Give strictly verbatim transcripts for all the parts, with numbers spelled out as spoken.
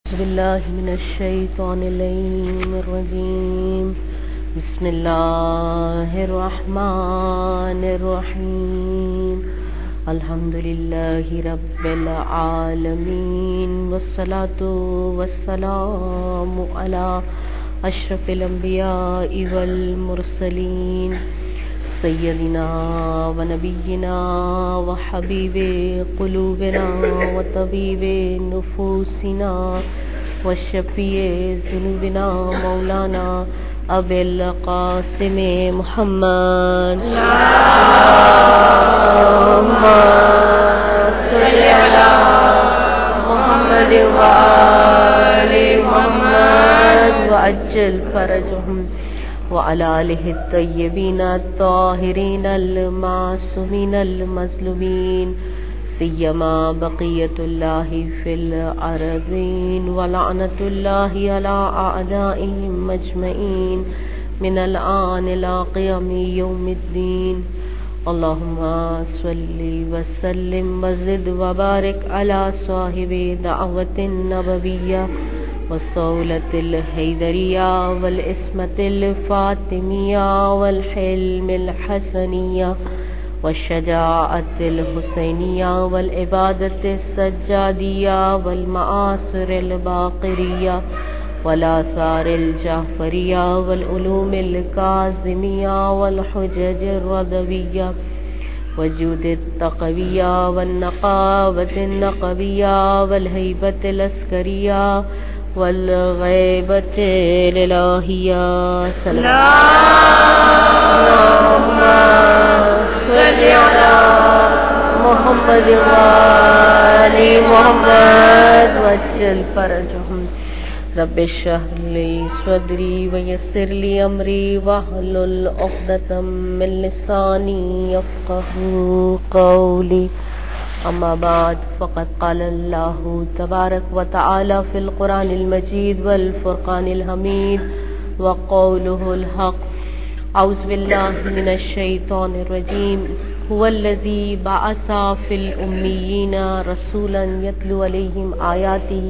بالله من الشيطان اللعين الرجيم. بسم الله الرحمن الرحيم. الحمد لله رب العالمين، والصلاة والسلام على أشرف الأنبياء والمرسلين، سيدنا ونبينا وحبيب قلوبنا وطبيب نفوسنا وشفيع ذنوبنا مولانا أبي القاسم محمد. اللهم صل على محمد وآل محمد وعجل فرجهم وعلى آله الطيبين الطاهرين المعصومين المظلومين، سيما بقية الله في الأرضين، ولعنة الله على أعدائهم أجمعين من الآن إلى قيام يوم الدين. اللهم صل وسلم وزد وبارك على صاحب دعوة النبوية والصولة الحيدرية والإسمة الفاطمية والحلم الحسنية والشجاعة الحسينية والعبادة السجادية والمآثر الباقرية والآثار الجعفرية والعلوم الكاظمية والحجج الرضوية وجود التقوية والنقاوة النقوية والهيبة العسكرية والغيبة الإلهية. اللهم صل على محمد وآل محمد وعجل فرجهم. رب اشرح لي صدري ويسر لي أمري واحلل عقدة من لساني يفقهوا قولي. أما بعد، فقد قال الله تبارك وتعالى في القرآن المجيد والفرقان الحميد وقوله الحق. أعوذ بالله من الشيطان الرجيم. هو الذي بعث في الأميين رسولا يتلو عليهم آياته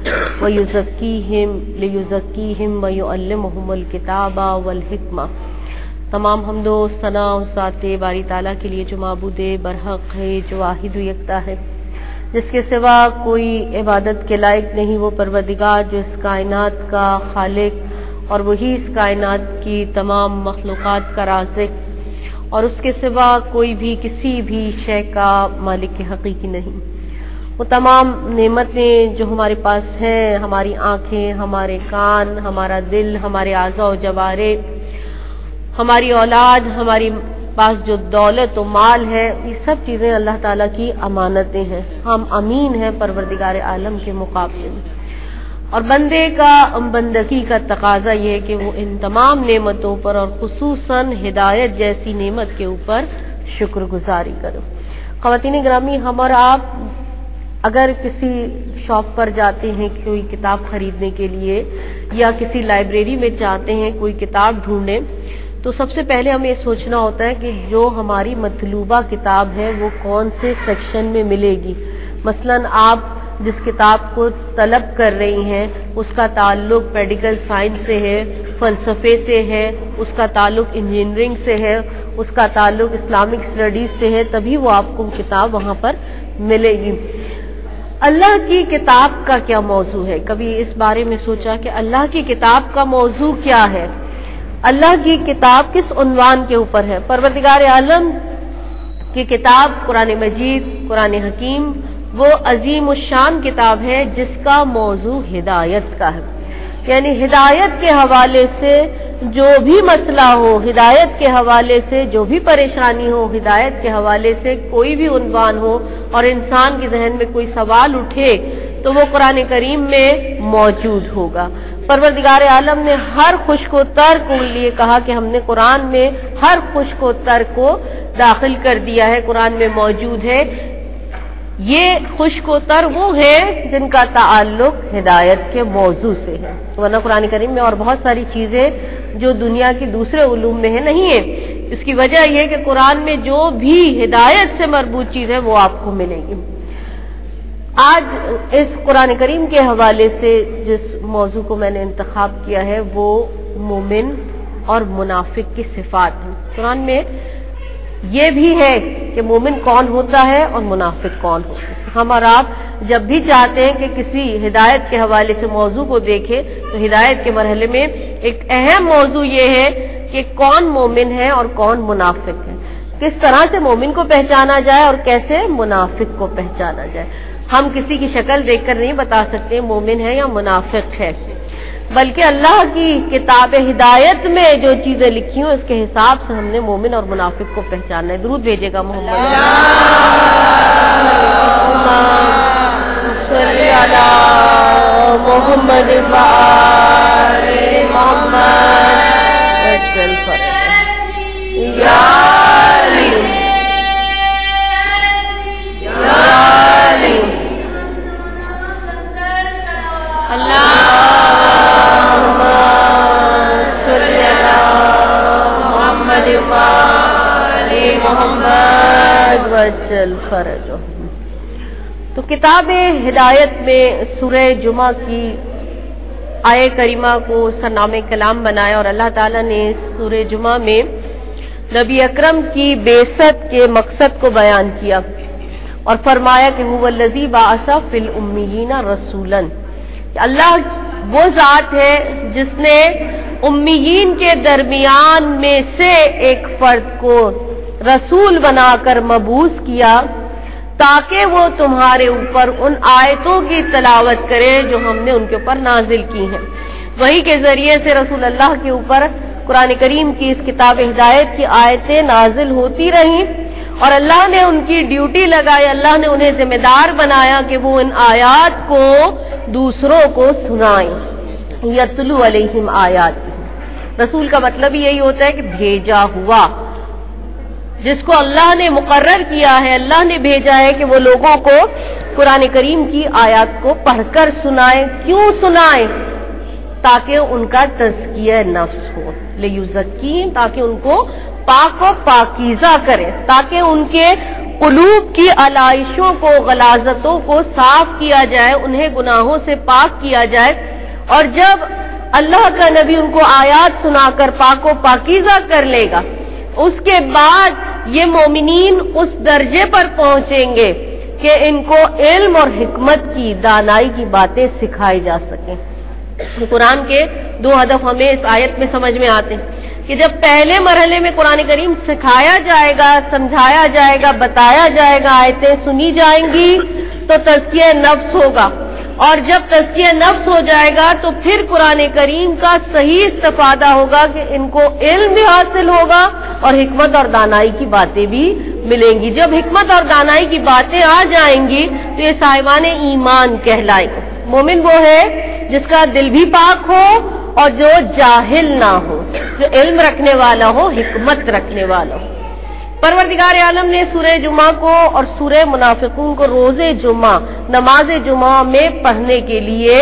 ويزكيهم ليزكيهم ويعلمهم الكتاب والحكمة. تمام حمد و ثنا و ذات باری تعالیٰ کے لیے جو معبود برحق ہے، جو واحد و یکتا ہے، جس کے سوا کوئی عبادت کے لائق نہیں، وہ پروردگار جو اس کائنات کا خالق اور وہی اس کائنات کی تمام مخلوقات کا رازق، اور اس کے سوا کوئی بھی کسی بھی شے کا مالک حقیقی نہیں. وہ تمام نعمتیں جو ہمارے پاس ہیں، ہماری آنکھیں، ہمارے کان، ہمارا دل، ہمارے اعضاء و جوارح، ہماری اولاد، ہماری پاس جو دولت و مال ہے، یہ سب چیزیں اللہ تعالیٰ کی امانتیں ہیں. ہم امین ہیں پروردگار عالم کے مقابلے میں، اور بندے کا بندگی کا تقاضا یہ ہے کہ وہ ان تمام نعمتوں پر اور خصوصاً ہدایت جیسی نعمت کے اوپر شکر گزاری کرو. خواتین گرامی، ہم اور آپ اگر کسی شاپ پر جاتے ہیں کوئی کتاب خریدنے کے لیے، یا کسی لائبریری میں چاہتے ہیں کوئی کتاب ڈھونڈیں، تو سب سے پہلے ہمیں یہ سوچنا ہوتا ہے کہ جو ہماری مطلوبہ کتاب ہے وہ کون سے سیکشن میں ملے گی. مثلاً آپ جس کتاب کو طلب کر رہی ہیں اس کا تعلق میڈیکل سائنس سے ہے، فلسفے سے ہے، اس کا تعلق انجینئرنگ سے ہے، اس کا تعلق اسلامک اسٹڈیز سے ہے، تبھی وہ آپ کو کتاب وہاں پر ملے گی. اللہ کی کتاب کا کیا موضوع ہے؟ کبھی اس بارے میں سوچا کہ اللہ کی کتاب کا موضوع کیا ہے؟ اللہ کی کتاب کس عنوان کے اوپر ہے؟ پروردگار عالم کی کتاب قرآن مجید، قرآن حکیم، وہ عظیم الشان کتاب ہے جس کا موضوع ہدایت کا ہے. یعنی ہدایت کے حوالے سے جو بھی مسئلہ ہو، ہدایت کے حوالے سے جو بھی پریشانی ہو، ہدایت کے حوالے سے کوئی بھی عنوان ہو اور انسان کے ذہن میں کوئی سوال اٹھے تو وہ قرآن کریم میں موجود ہوگا. پروردگار عالم نے ہر خشک و تر کو لیے کہا کہ ہم نے قرآن میں ہر خشک و تر کو داخل کر دیا ہے، قرآن میں موجود ہے. یہ خشک و تر وہ ہیں جن کا تعلق ہدایت کے موضوع سے ہے، ورنہ قرآن کریم میں اور بہت ساری چیزیں جو دنیا کے دوسرے علوم میں ہیں نہیں ہے. اس کی وجہ یہ کہ قرآن میں جو بھی ہدایت سے مربوط چیز ہے وہ آپ کو ملے گی. آج اس قرآن کریم کے حوالے سے جس موضوع کو میں نے انتخاب کیا ہے وہ مومن اور منافق کی صفات ہیں۔ قرآن میں یہ بھی ہے کہ مومن کون ہوتا ہے اور منافق کون ہوتا ہے۔ ہم اور آپ جب بھی چاہتے ہیں کہ کسی ہدایت کے حوالے سے موضوع کو دیکھیں تو ہدایت کے مرحلے میں ایک اہم موضوع یہ ہے کہ کون مومن ہے اور کون منافق ہے، کس طرح سے مومن کو پہچانا جائے اور کیسے منافق کو پہچانا جائے۔ ہم کسی کی شکل دیکھ کر نہیں بتا سکتے مومن ہے یا منافق ہے، بلکہ اللہ کی کتاب ہدایت میں جو چیزیں لکھی ہوں اس کے حساب سے ہم نے مومن اور منافق کو پہچاننا ہے۔ درود بھیجے گا محمد محمد وجل فرجو۔ تو کتاب ہدایت میں سورہ جمعہ کی آیہ کریمہ کو سرنامہ کلام بنایا اور اللہ تعالیٰ نے سورہ جمعہ میں نبی اکرم کی بعثت کے مقصد کو بیان کیا اور فرمایا کہ هو الذی بعث فی الامیین رسولا، کہ اللہ وہ ذات ہے جس نے امیین کے درمیان میں سے ایک فرد کو رسول بنا کر مبعوث کیا تاکہ وہ تمہارے اوپر ان آیتوں کی تلاوت کرے جو ہم نے ان کے اوپر نازل کی ہیں۔ وہی کے ذریعے سے رسول اللہ کے اوپر قرآن کریم کی اس کتاب ہدایت کی آیتیں نازل ہوتی رہیں اور اللہ نے ان کی ڈیوٹی لگائی، اللہ نے انہیں ذمہ دار بنایا کہ وہ ان آیات کو دوسروں کو سنائیں۔ یتلو علیہم آیات، رسول کا مطلب یہی ہوتا ہے کہ بھیجا ہوا، جس کو اللہ نے مقرر کیا ہے، اللہ نے بھیجا ہے کہ وہ لوگوں کو قرآن کریم کی آیات کو پڑھ کر سنائے۔ کیوں سنائے؟ تاکہ ان کا تزکیہ نفس ہو، لیزکیہم، تاکہ ان کو پاک و پاکیزہ کرے، تاکہ ان کے قلوب کی علائشوں کو، غلاظتوں کو صاف کیا جائے، انہیں گناہوں سے پاک کیا جائے۔ اور جب اللہ کا نبی ان کو آیات سنا کر پاک و پاکیزہ کر لے گا، اس کے بعد یہ مومنین اس درجے پر پہنچیں گے کہ ان کو علم اور حکمت کی، دانائی کی باتیں سکھائی جا سکیں۔ قرآن کے دو ہدف ہمیں اس آیت میں سمجھ میں آتے ہیں کہ جب پہلے مرحلے میں قرآن کریم سکھایا جائے گا، سمجھایا جائے گا، بتایا جائے گا، آیتیں سنی جائیں گی تو تزکیہ نفس ہوگا، اور جب تزکیہ نفس ہو جائے گا تو پھر قرآن کریم کا صحیح استفادہ ہوگا کہ ان کو علم بھی حاصل ہوگا اور حکمت اور دانائی کی باتیں بھی ملیں گی۔ جب حکمت اور دانائی کی باتیں آ جائیں گی تو یہ صاحبان ایمان کہلائیں گے۔ مومن وہ ہے جس کا دل بھی پاک ہو اور جو جاہل نہ ہو، جو علم رکھنے والا ہو، حکمت رکھنے والا ہو۔ پروردگار عالم نے سورہ جمعہ کو اور سورہ منافقون کو روز جمعہ، نماز جمعہ میں پڑھنے کے لیے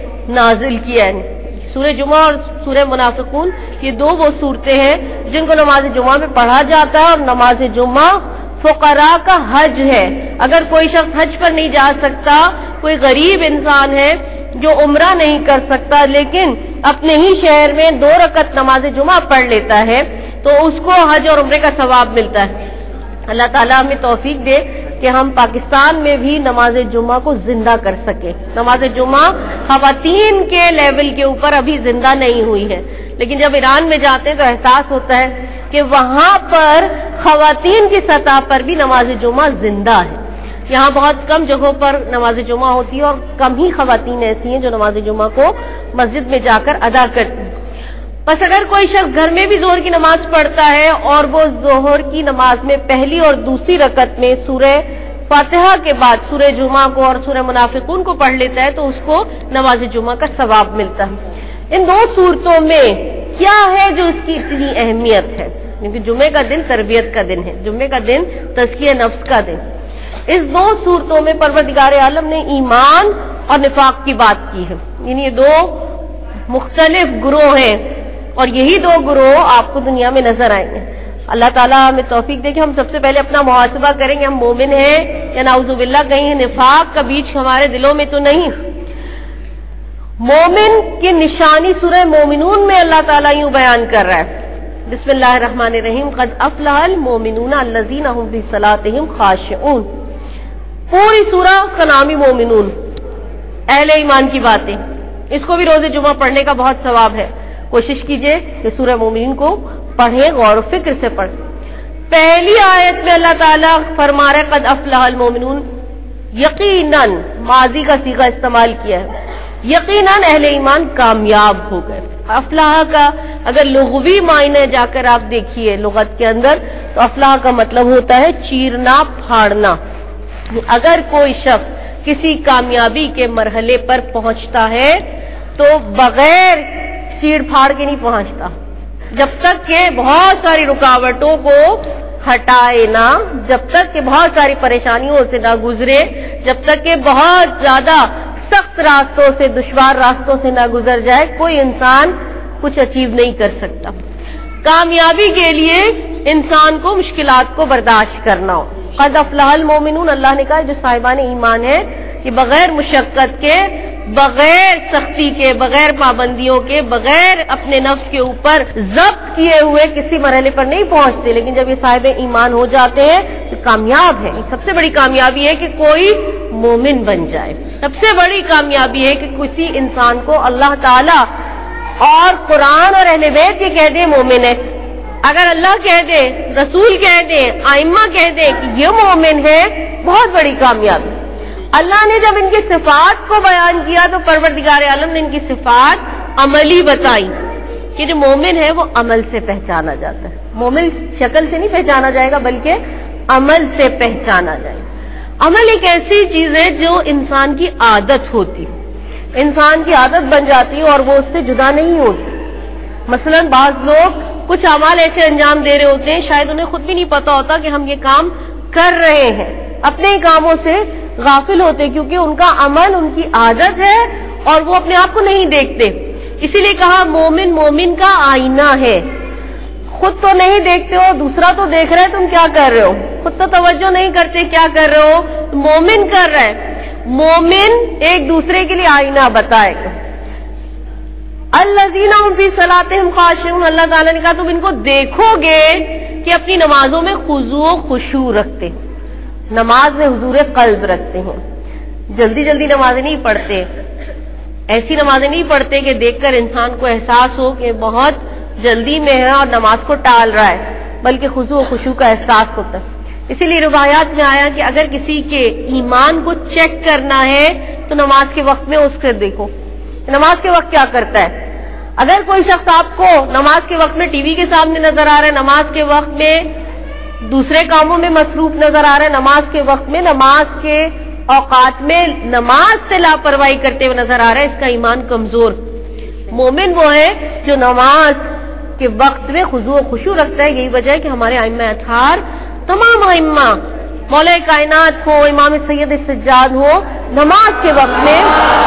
نازل کیا ہے۔ سورہ جمعہ اور سورہ منافقون یہ دو وہ صورتیں ہیں جن کو نماز جمعہ میں پڑھا جاتا ہے، اور نماز جمعہ فقراء کا حج ہے۔ اگر کوئی شخص حج پر نہیں جا سکتا، کوئی غریب انسان ہے جو عمرہ نہیں کر سکتا لیکن اپنے ہی شہر میں دو رکعت نماز جمعہ پڑھ لیتا ہے تو اس کو حج اور عمرے کا ثواب ملتا ہے۔ اللہ تعالیٰ ہمیں توفیق دے کہ ہم پاکستان میں بھی نماز جمعہ کو زندہ کر سکیں۔ نماز جمعہ خواتین کے لیول کے اوپر ابھی زندہ نہیں ہوئی ہے، لیکن جب ایران میں جاتے ہیں تو احساس ہوتا ہے کہ وہاں پر خواتین کی سطح پر بھی نماز جمعہ زندہ ہے۔ یہاں بہت کم جگہوں پر نماز جمعہ ہوتی ہے اور کم ہی خواتین ایسی ہیں جو نماز جمعہ کو مسجد میں جا کر ادا کرتی ہیں۔ بس اگر کوئی شخص گھر میں بھی ظہر کی نماز پڑھتا ہے اور وہ ظہر کی نماز میں پہلی اور دوسری رکعت میں سورہ فاتحہ کے بعد سورہ جمعہ کو اور سورہ منافقون کو پڑھ لیتا ہے تو اس کو نماز جمعہ کا ثواب ملتا ہے۔ ان دو صورتوں میں کیا ہے جو اس کی اتنی اہمیت ہے؟ کیونکہ جمعے کا دن تربیت کا دن ہے، جمعے کا دن تزکیہ نفس کا دن۔ اس دو صورتوں میں پروردگار عالم نے ایمان اور نفاق کی بات کی ہے، یعنی یہ دو مختلف گروہ ہیں اور یہی دو گروہ آپ کو دنیا میں نظر آئیں گے۔ اللہ تعالیٰ ہمیں توفیق دے کہ ہم سب سے پہلے اپنا محاسبہ کریں کہ ہم مومن ہیں یا نعوذ باللہ کہیں نفاق کا بیج ہمارے دلوں میں تو نہیں. مومن کی نشانی سورہ مومنون میں اللہ تعالیٰ یوں بیان کر رہا ہے. بسم اللہ الرحمن الرحیم. قد افلح المؤمنون الذین هم فی صلاتهم خاشعون. پوری سورہ کا نام ہی مومنون، اہل ایمان کی باتیں. اس کو بھی روز جمعہ پڑھنے کا بہت ثواب ہے. کوشش کیجئے کہ سورہ مومنون کو پڑھیں، غور و فکر سے پڑھیں. پہلی آیت میں اللہ تعالیٰ فرما رہے قد افلح المؤمنون، یقیناً ماضی کا صیغہ استعمال کیا ہے، یقیناً اہل ایمان کامیاب ہو گئے. افلاح کا اگر لغوی معنی جا کر آپ دیکھیے لغت کے اندر تو افلاح کا مطلب ہوتا ہے چیرنا پھاڑنا. اگر کوئی شخص کسی کامیابی کے مرحلے پر پہنچتا ہے تو بغیر چیڑ پھاڑ کے نہیں پہنچتا، جب تک کہ بہت ساری رکاوٹوں کو ہٹائے نہ، جب تک کہ بہت ساری پریشانیوں سے نہ گزرے، جب تک کہ بہت زیادہ سخت راستوں سے، دشوار راستوں سے نہ گزر جائے، کوئی انسان کچھ اچیو نہیں کر سکتا. کامیابی کے لیے انسان کو مشکلات کو برداشت کرنا ہو. قد افلح المؤمنون، اللہ نے کہا جو صاحبان ایمان ہے کہ بغیر مشقت کے، بغیر سختی کے، بغیر پابندیوں کے، بغیر اپنے نفس کے اوپر ضبط کیے ہوئے کسی مرحلے پر نہیں پہنچتے، لیکن جب یہ صاحب ایمان ہو جاتے ہیں تو کامیاب ہے. سب سے بڑی کامیابی ہے کہ کوئی مومن بن جائے. سب سے بڑی کامیابی ہے کہ کسی انسان کو اللہ تعالی اور قرآن اور اہل بیت یہ کہہ دے مومن ہے. اگر اللہ کہہ دے، رسول کہہ دے، ائمہ کہہ دے کہ یہ مومن ہے، بہت بڑی کامیابی. اللہ نے جب ان کی صفات کو بیان کیا تو پروردگار عالم نے ان کی صفات عملی بتائی کہ جو مومن ہے وہ عمل سے پہچانا جاتا ہے. مومن شکل سے نہیں پہچانا جائے گا بلکہ عمل سے پہچانا جائے گا. عمل ایک ایسی چیز ہے جو انسان کی عادت ہوتی، انسان کی عادت بن جاتی ہے اور وہ اس سے جدا نہیں ہوتی. مثلا بعض لوگ کچھ اعمال ایسے انجام دے رہے ہوتے ہیں شاید انہیں خود بھی نہیں پتا ہوتا کہ ہم یہ کام کر رہے ہیں، اپنے ہی کاموں سے غافل ہوتے کیونکہ ان کا عمل ان کی عادت ہے اور وہ اپنے آپ کو نہیں دیکھتے. اسی لیے کہا مومن مومن کا آئینہ ہے. خود تو نہیں دیکھتے ہو، دوسرا تو دیکھ رہا ہے، تم کیا کر رہے ہو؟ خود تو توجہ نہیں کرتے کیا کر رہے ہو، مومن کر رہا ہے. مومن ایک دوسرے کے لیے آئینہ بتائے گا. الذین هم فی صلاتهم خاشعون، اللہ تعالیٰ نے کہا تم ان کو دیکھو گے کہ اپنی نمازوں میں خضوع و خشوع رکھتے ہیں، نماز میں حضور قلب رکھتے ہیں. جلدی جلدی نمازیں نہیں پڑھتے، ایسی نمازیں نہیں پڑھتے کہ دیکھ کر انسان کو احساس ہو کہ بہت جلدی میں ہے اور نماز کو ٹال رہا ہے، بلکہ خضوع و خشوع کا احساس ہوتا ہے. اسی لیے روایات میں آیا کہ اگر کسی کے ایمان کو چیک کرنا ہے تو نماز کے وقت میں اس کو دیکھو نماز کے وقت کیا کرتا ہے. اگر کوئی شخص آپ کو نماز کے وقت میں ٹی وی کے سامنے نظر آ رہا ہے، نماز کے وقت میں دوسرے کاموں میں مصروف نظر آ رہا ہے، نماز کے وقت میں نماز کے اوقات میں نماز سے لاپرواہی کرتے ہوئے نظر آ رہا ہے، اس کا ایمان کمزور. مومن وہ ہے جو نماز کے وقت میں خضوع و خشوع رکھتا ہے. یہی وجہ ہے کہ ہمارے ائمہ اطہار، تمام ائمہ، مولا کائنات ہو، امام سید سجاد ہو، نماز کے وقت میں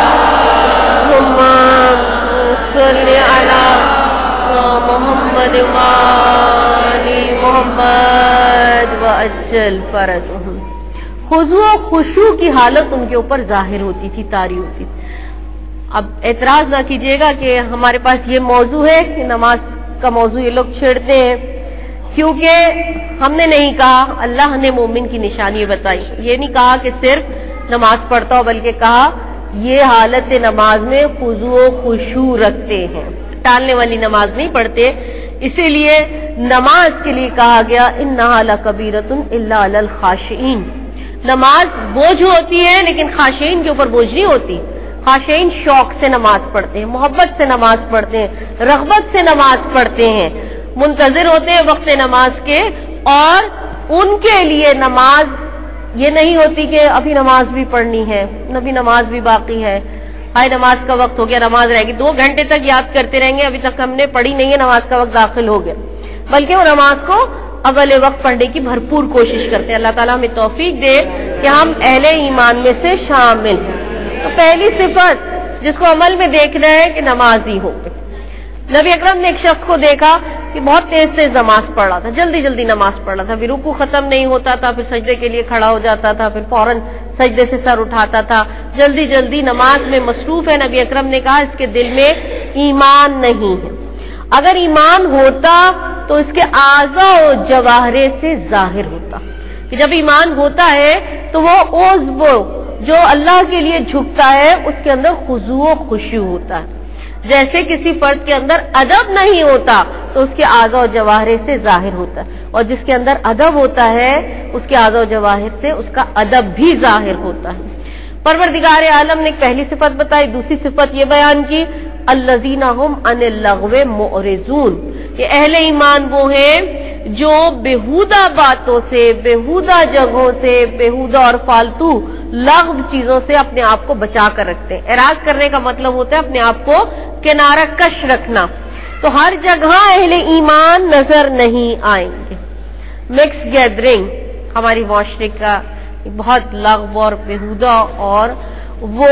صلی علی محمد وآل محمد وعجل فرجهم، خضوع و خشوع کی حالت ان کے اوپر ظاہر ہوتی تھی، طاری ہوتی تھی. اب اعتراض نہ کیجیے گا کہ ہمارے پاس یہ موضوع ہے کہ نماز کا موضوع یہ لوگ چھیڑتے ہیں، کیونکہ ہم نے نہیں کہا، اللہ نے مومن کی نشانی بتائی. یہ نہیں کہا کہ صرف نماز پڑھتا ہو، بلکہ کہا یہ حالت نماز میں خضوع و خشوع رکھتے ہیں، ٹالنے والی نماز نہیں پڑھتے. اسی لیے نماز کے لیے کہا گیا انہا لکبیرۃ الا علی الخاشعین. نماز بوجھ ہوتی ہے لیکن خاشعین کے اوپر بوجھ نہیں ہوتی. خاشعین شوق سے نماز پڑھتے ہیں، محبت سے نماز پڑھتے ہیں، رغبت سے نماز پڑھتے ہیں، منتظر ہوتے ہیں وقت نماز کے، اور ان کے لیے نماز یہ نہیں ہوتی کہ ابھی نماز بھی پڑھنی ہے، ابھی نماز بھی باقی ہے، ہائے نماز کا وقت ہو گیا، نماز رہ گئی، دو گھنٹے تک یاد کرتے رہیں گے ابھی تک ہم نے پڑھی نہیں ہے، نماز کا وقت داخل ہو گیا. بلکہ وہ نماز کو اول وقت پڑھنے کی بھرپور کوشش کرتے ہیں. اللہ تعالیٰ ہمیں توفیق دے کہ ہم اہل ایمان میں سے شامل ہیں. تو پہلی صفت جس کو عمل میں دیکھنا ہے کہ نمازی ہو. نبی اکرم نے ایک شخص کو دیکھا کہ بہت تیز تیز نماز پڑھ رہا تھا، جلدی جلدی نماز پڑھ رہا تھا، پھر رکوع ختم نہیں ہوتا تھا، پھر سجدے کے لیے کھڑا ہو جاتا تھا، پھر فوراً سجدے سے سر اٹھاتا تھا، جلدی جلدی نماز میں مصروف ہے. نبی اکرم نے کہا اس کے دل میں ایمان نہیں ہے. اگر ایمان ہوتا تو اس کے اعضاء و جواہرے سے ظاہر ہوتا، کہ جب ایمان ہوتا ہے تو وہ عضو جو اللہ کے لیے جھکتا ہے اس کے اندر خضوع و خشوع ہوتا ہے. جیسے کسی فرد کے اندر ادب نہیں ہوتا تو اس کے اعضاء و جواہر سے ظاہر ہوتا ہے، اور جس کے اندر ادب ہوتا ہے اس کے اعضاء و جواہر سے اس کا ادب بھی ظاہر ہوتا ہے. پروردگار عالم نے پہلی صفت بتائی، دوسری صفت یہ بیان کی الذین هم عن اللغو معرضون، یہ اہل ایمان وہ ہیں جو بےہودہ باتوں سے، بےہودہ جگہوں سے، بےہودہ اور فالتو لغو چیزوں سے اپنے آپ کو بچا کر رکھتے ہیں. اعراض کرنے کا مطلب ہوتا ہے اپنے آپ کو کنارہ کش رکھنا. تو ہر جگہ اہل ایمان نظر نہیں آئیں گے. مکس گیدرنگ ہماری معاشرے کا ایک بہت لغو اور بےہودہ اور وہ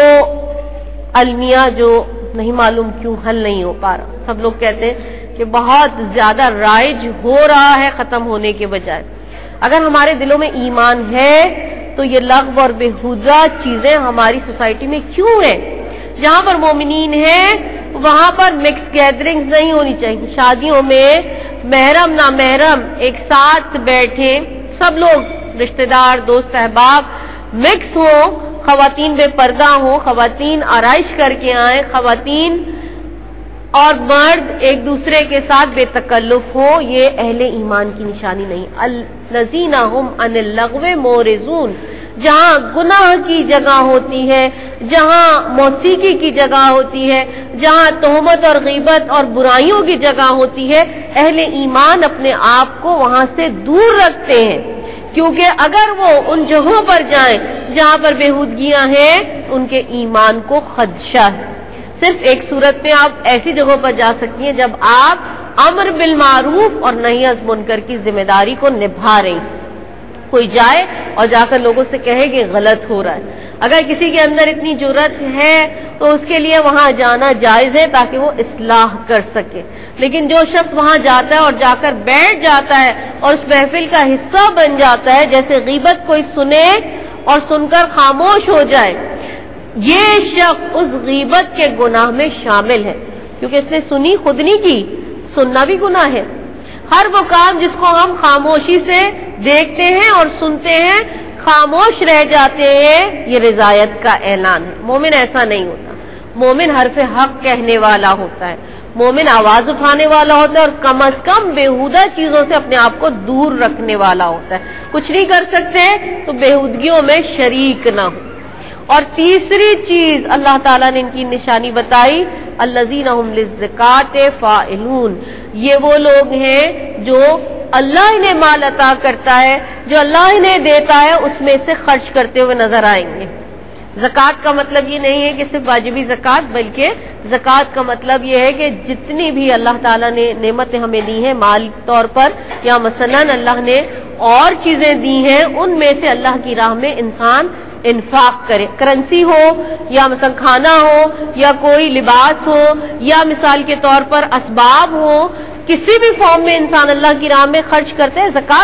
المیہ جو نہیں معلوم کیوں حل نہیں ہو پا رہا. سب لوگ کہتے ہیں کہ بہت زیادہ رائج ہو رہا ہے خاتم ہونے کے بجائے. اگر ہمارے دلوں میں ایمان ہے تو یہ لغو اور بےہودہ چیزیں ہماری سوسائٹی میں کیوں ہیں؟ جہاں پر مومنین ہیں وہاں پر مکس گیدرنگز نہیں ہونی چاہیے. شادیوں میں محرم نامحرم ایک ساتھ بیٹھے، سب لوگ رشتہ دار دوست احباب مکس ہوں، خواتین بے پردہ ہوں، خواتین آرائش کر کے آئیں، خواتین اور مرد ایک دوسرے کے ساتھ بے تکلف ہو، یہ اہل ایمان کی نشانی نہیں. الذین هم عن اللغو معرضون، جہاں گناہ کی جگہ ہوتی ہے، جہاں موسیقی کی جگہ ہوتی ہے، جہاں تہمت اور غیبت اور برائیوں کی جگہ ہوتی ہے، اہل ایمان اپنے آپ کو وہاں سے دور رکھتے ہیں. کیونکہ اگر وہ ان جگہوں پر جائیں جہاں پر بےہودگیاں ہیں ان کے ایمان کو خدشہ ہے. صرف ایک صورت میں آپ ایسی جگہوں پر جا سکتی ہیں جب آپ امر بالمعروف اور نہی از منکر کی ذمہ داری کو نبھا رہی. کوئی جائے اور جا کر لوگوں سے کہے کہ غلط ہو رہا ہے. اگر کسی کے اندر اتنی جرأت ہے تو اس کے لیے وہاں جانا جائز ہے تاکہ وہ اصلاح کر سکے. لیکن جو شخص وہاں جاتا ہے اور جا کر بیٹھ جاتا ہے اور اس محفل کا حصہ بن جاتا ہے، جیسے غیبت کوئی سنے اور سن کر خاموش ہو جائے، یہ شخص اس غیبت کے گناہ میں شامل ہے. کیونکہ اس نے سنی خود نہیں کی، سننا بھی گناہ ہے. ہر وہ کام جس کو ہم خاموشی سے دیکھتے ہیں اور سنتے ہیں، خاموش رہ جاتے ہیں، یہ رضایت کا اعلان ہے. مومن ایسا نہیں ہوتا. مومن حرف حق کہنے والا ہوتا ہے، مومن آواز اٹھانے والا ہوتا ہے، اور کم از کم بےہودہ چیزوں سے اپنے آپ کو دور رکھنے والا ہوتا ہے. کچھ نہیں کر سکتے تو بےہودگیوں میں شریک نہ ہو. اور تیسری چیز اللہ تعالیٰ نے ان کی نشانی بتائی، الذین هم للزکاۃ فاعلون، یہ وہ لوگ ہیں جو اللہ انہیں مال عطا کرتا ہے، جو اللہ انہیں دیتا ہے اس میں سے خرچ کرتے ہوئے نظر آئیں گے. زکوٰۃ کا مطلب یہ نہیں ہے کہ صرف واجبی زکوٰۃ، بلکہ زکوٰۃ کا مطلب یہ ہے کہ جتنی بھی اللہ تعالیٰ نے نعمتیں ہمیں دی ہیں مالی طور پر، یا مثلاً اللہ نے اور چیزیں دی ہیں، ان میں سے اللہ کی راہ میں انسان انفاق کرے. کرنسی ہو یا مثلا کھانا ہو یا کوئی لباس ہو یا مثال کے طور پر اسباب ہو، کسی بھی فارم میں انسان اللہ کی راہ میں خرچ کرتے ہیں. زکوٰۃ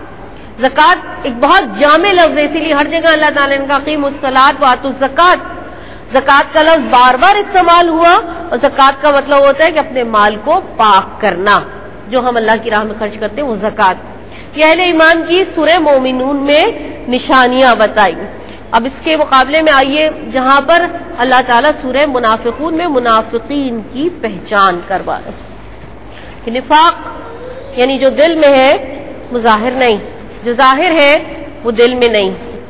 زکوٰۃ ایک بہت جامع لفظ ہے، اسی لیے ہر جگہ اللہ تعالیٰ نے کہا اقیموا الصلاۃ وآتوا الزکاۃ. زکوٰۃ کا لفظ بار بار استعمال ہوا، اور زکوٰۃ کا مطلب ہوتا ہے کہ اپنے مال کو پاک کرنا. جو ہم اللہ کی راہ میں خرچ کرتے ہیں وہ زکوٰۃ. یہ اہل ایمان کی سورہ مومنون میں نشانیاں بتائی. اب اس کے مقابلے میں آئیے جہاں پر اللہ تعالیٰ سورہ منافقون میں منافقین کی پہچان کروا رہے کہ نفاق یعنی جو دل میں ہے وہ ظاہر نہیں، جو ظاہر ہے وہ دل میں نہیں.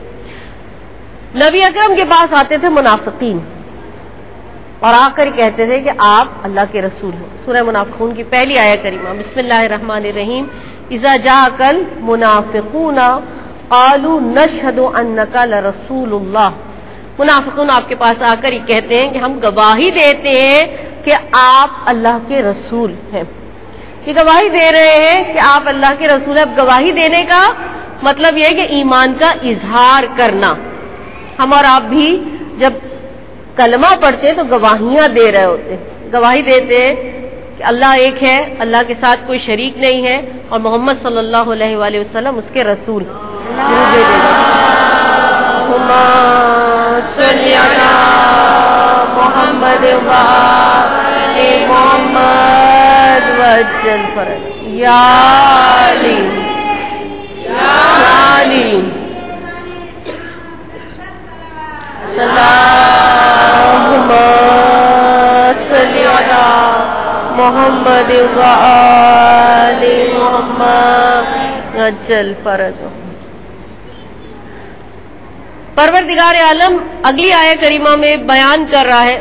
نبی اکرم کے پاس آتے تھے منافقین اور آ کر کہتے تھے کہ آپ اللہ کے رسول ہیں. سورہ منافقون کی پہلی آیت کریمہ، بسم اللہ الرحمن الرحیم، اذا جاءک المنافقون قالوا نشهد انک لرسول اللہ. منافقون آپ کے پاس آ کر یہ کہتے ہیں کہ ہم گواہی دیتے ہیں کہ آپ اللہ کے رسول ہیں. یہ گواہی دے رہے ہیں کہ آپ اللہ کے رسول ہیں. اب گواہی دینے کا مطلب یہ ہے کہ ایمان کا اظہار کرنا. ہم اور آپ بھی جب کلمہ پڑھتے ہیں تو گواہیاں دے رہے ہوتے ہیں. گواہی دیتے ہیں کہ اللہ ایک ہے، اللہ کے ساتھ کوئی شریک نہیں ہے، اور محمد صلی اللہ علیہ وآلہ وسلم اس کے رسول۔ اللہم صلی علی محمد وآل محمد وعجل فرج یا علی یا علی اللہم صلی علی محمد وآل محمد وعجل فرج۔ پروردگار عالم اگلی آیت کریمہ میں بیان کر رہا ہے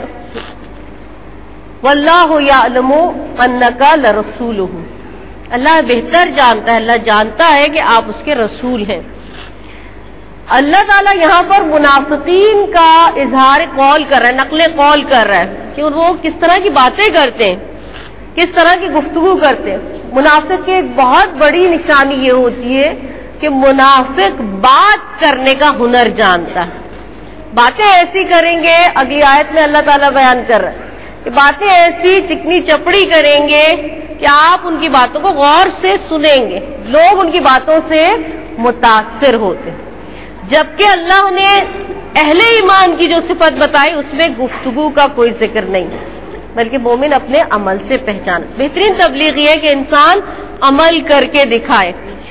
واللہ یعلم انک لرسولہ، اللہ بہتر جانتا ہے، اللہ جانتا ہے کہ آپ اس کے رسول ہیں۔ اللہ تعالیٰ یہاں پر منافقین کا اظہار قول کر رہا ہے، نقل قول کر رہا ہے کہ وہ کس طرح کی باتیں کرتے ہیں، کس طرح کی گفتگو کرتے ہیں۔ منافق کی ایک بہت بڑی نشانی یہ ہوتی ہے کہ منافق بات کرنے کا ہنر جانتا ہے۔ باتیں ایسی کریں گے، اگلی آیت میں اللہ تعالیٰ بیان کر رہا ہے کہ باتیں ایسی چکنی چپڑی کریں گے کہ آپ ان کی باتوں کو غور سے سنیں گے، لوگ ان کی باتوں سے متاثر ہوتے ہیں۔ جبکہ اللہ نے اہل ایمان کی جو صفت بتائی اس میں گفتگو کا کوئی ذکر نہیں ہے، بلکہ مومن اپنے عمل سے پہچانا۔ بہترین تبلیغ یہ ہے کہ انسان عمل کر کے دکھائے۔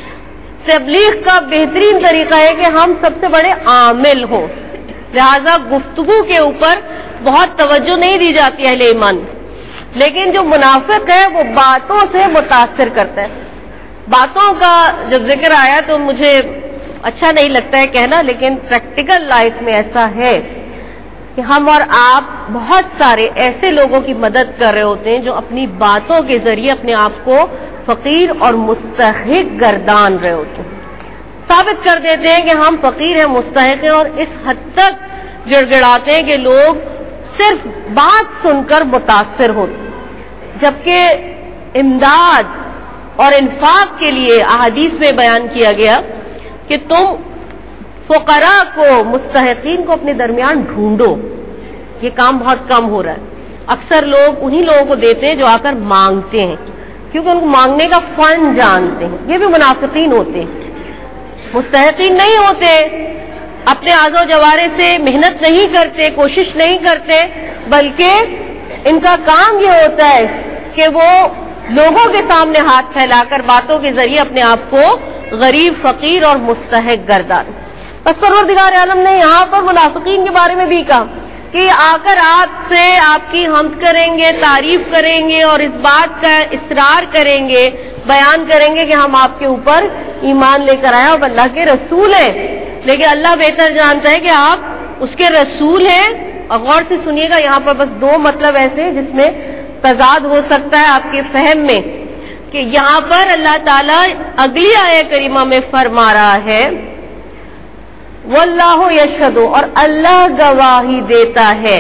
تبلیغ کا بہترین طریقہ ہے کہ ہم سب سے بڑے عامل ہوں، لہذا گفتگو کے اوپر بہت توجہ نہیں دی جاتی اہل ایمان، لیکن جو منافق ہے وہ باتوں سے متاثر کرتا ہے۔ باتوں کا جب ذکر آیا تو مجھے اچھا نہیں لگتا ہے کہنا، لیکن پریکٹیکل لائف میں ایسا ہے کہ ہم اور آپ بہت سارے ایسے لوگوں کی مدد کر رہے ہوتے ہیں جو اپنی باتوں کے ذریعے اپنے آپ کو فقیر اور مستحق گردان رہے ہوتے ہیں، ثابت کر دیتے ہیں کہ ہم فقیر ہیں، مستحق ہیں، اور اس حد تک گڑ گڑاتے ہیں کہ لوگ صرف بات سن کر متاثر ہوتے ہیں۔ جبکہ امداد اور انفاق کے لیے احادیث میں بیان کیا گیا کہ تم فقراء کو، مستحقین کو اپنے درمیان ڈھونڈو۔ یہ کام بہت کم ہو رہا ہے، اکثر لوگ انہی لوگوں کو دیتے ہیں جو آ کر مانگتے ہیں، کیونکہ ان کو مانگنے کا فن جانتے ہیں۔ یہ بھی منافقین ہوتے ہیں، مستحقین نہیں ہوتے، اپنے اعضاء و جوارے سے محنت نہیں کرتے، کوشش نہیں کرتے، بلکہ ان کا کام یہ ہوتا ہے کہ وہ لوگوں کے سامنے ہاتھ پھیلا کر باتوں کے ذریعے اپنے آپ کو غریب، فقیر اور مستحق گردان۔ بس پروردگار عالم نے یہاں پر منافقین کے بارے میں بھی کہا کہ آ کر آپ سے آپ کی حمد کریں گے، تعریف کریں گے، اور اس بات کا اصرار کریں گے، بیان کریں گے کہ ہم آپ کے اوپر ایمان لے کر آئے اور اللہ کے رسول ہیں، لیکن اللہ بہتر جانتا ہے کہ آپ اس کے رسول ہیں۔ اور غور سے سنیے گا، یہاں پر بس دو مطلب ایسے ہیں جس میں تضاد ہو سکتا ہے آپ کے فہم میں، کہ یہاں پر اللہ تعالیٰ اگلی آیت کریمہ میں فرما رہا ہے واللہ یشہد، اور اللہ گواہی دیتا ہے،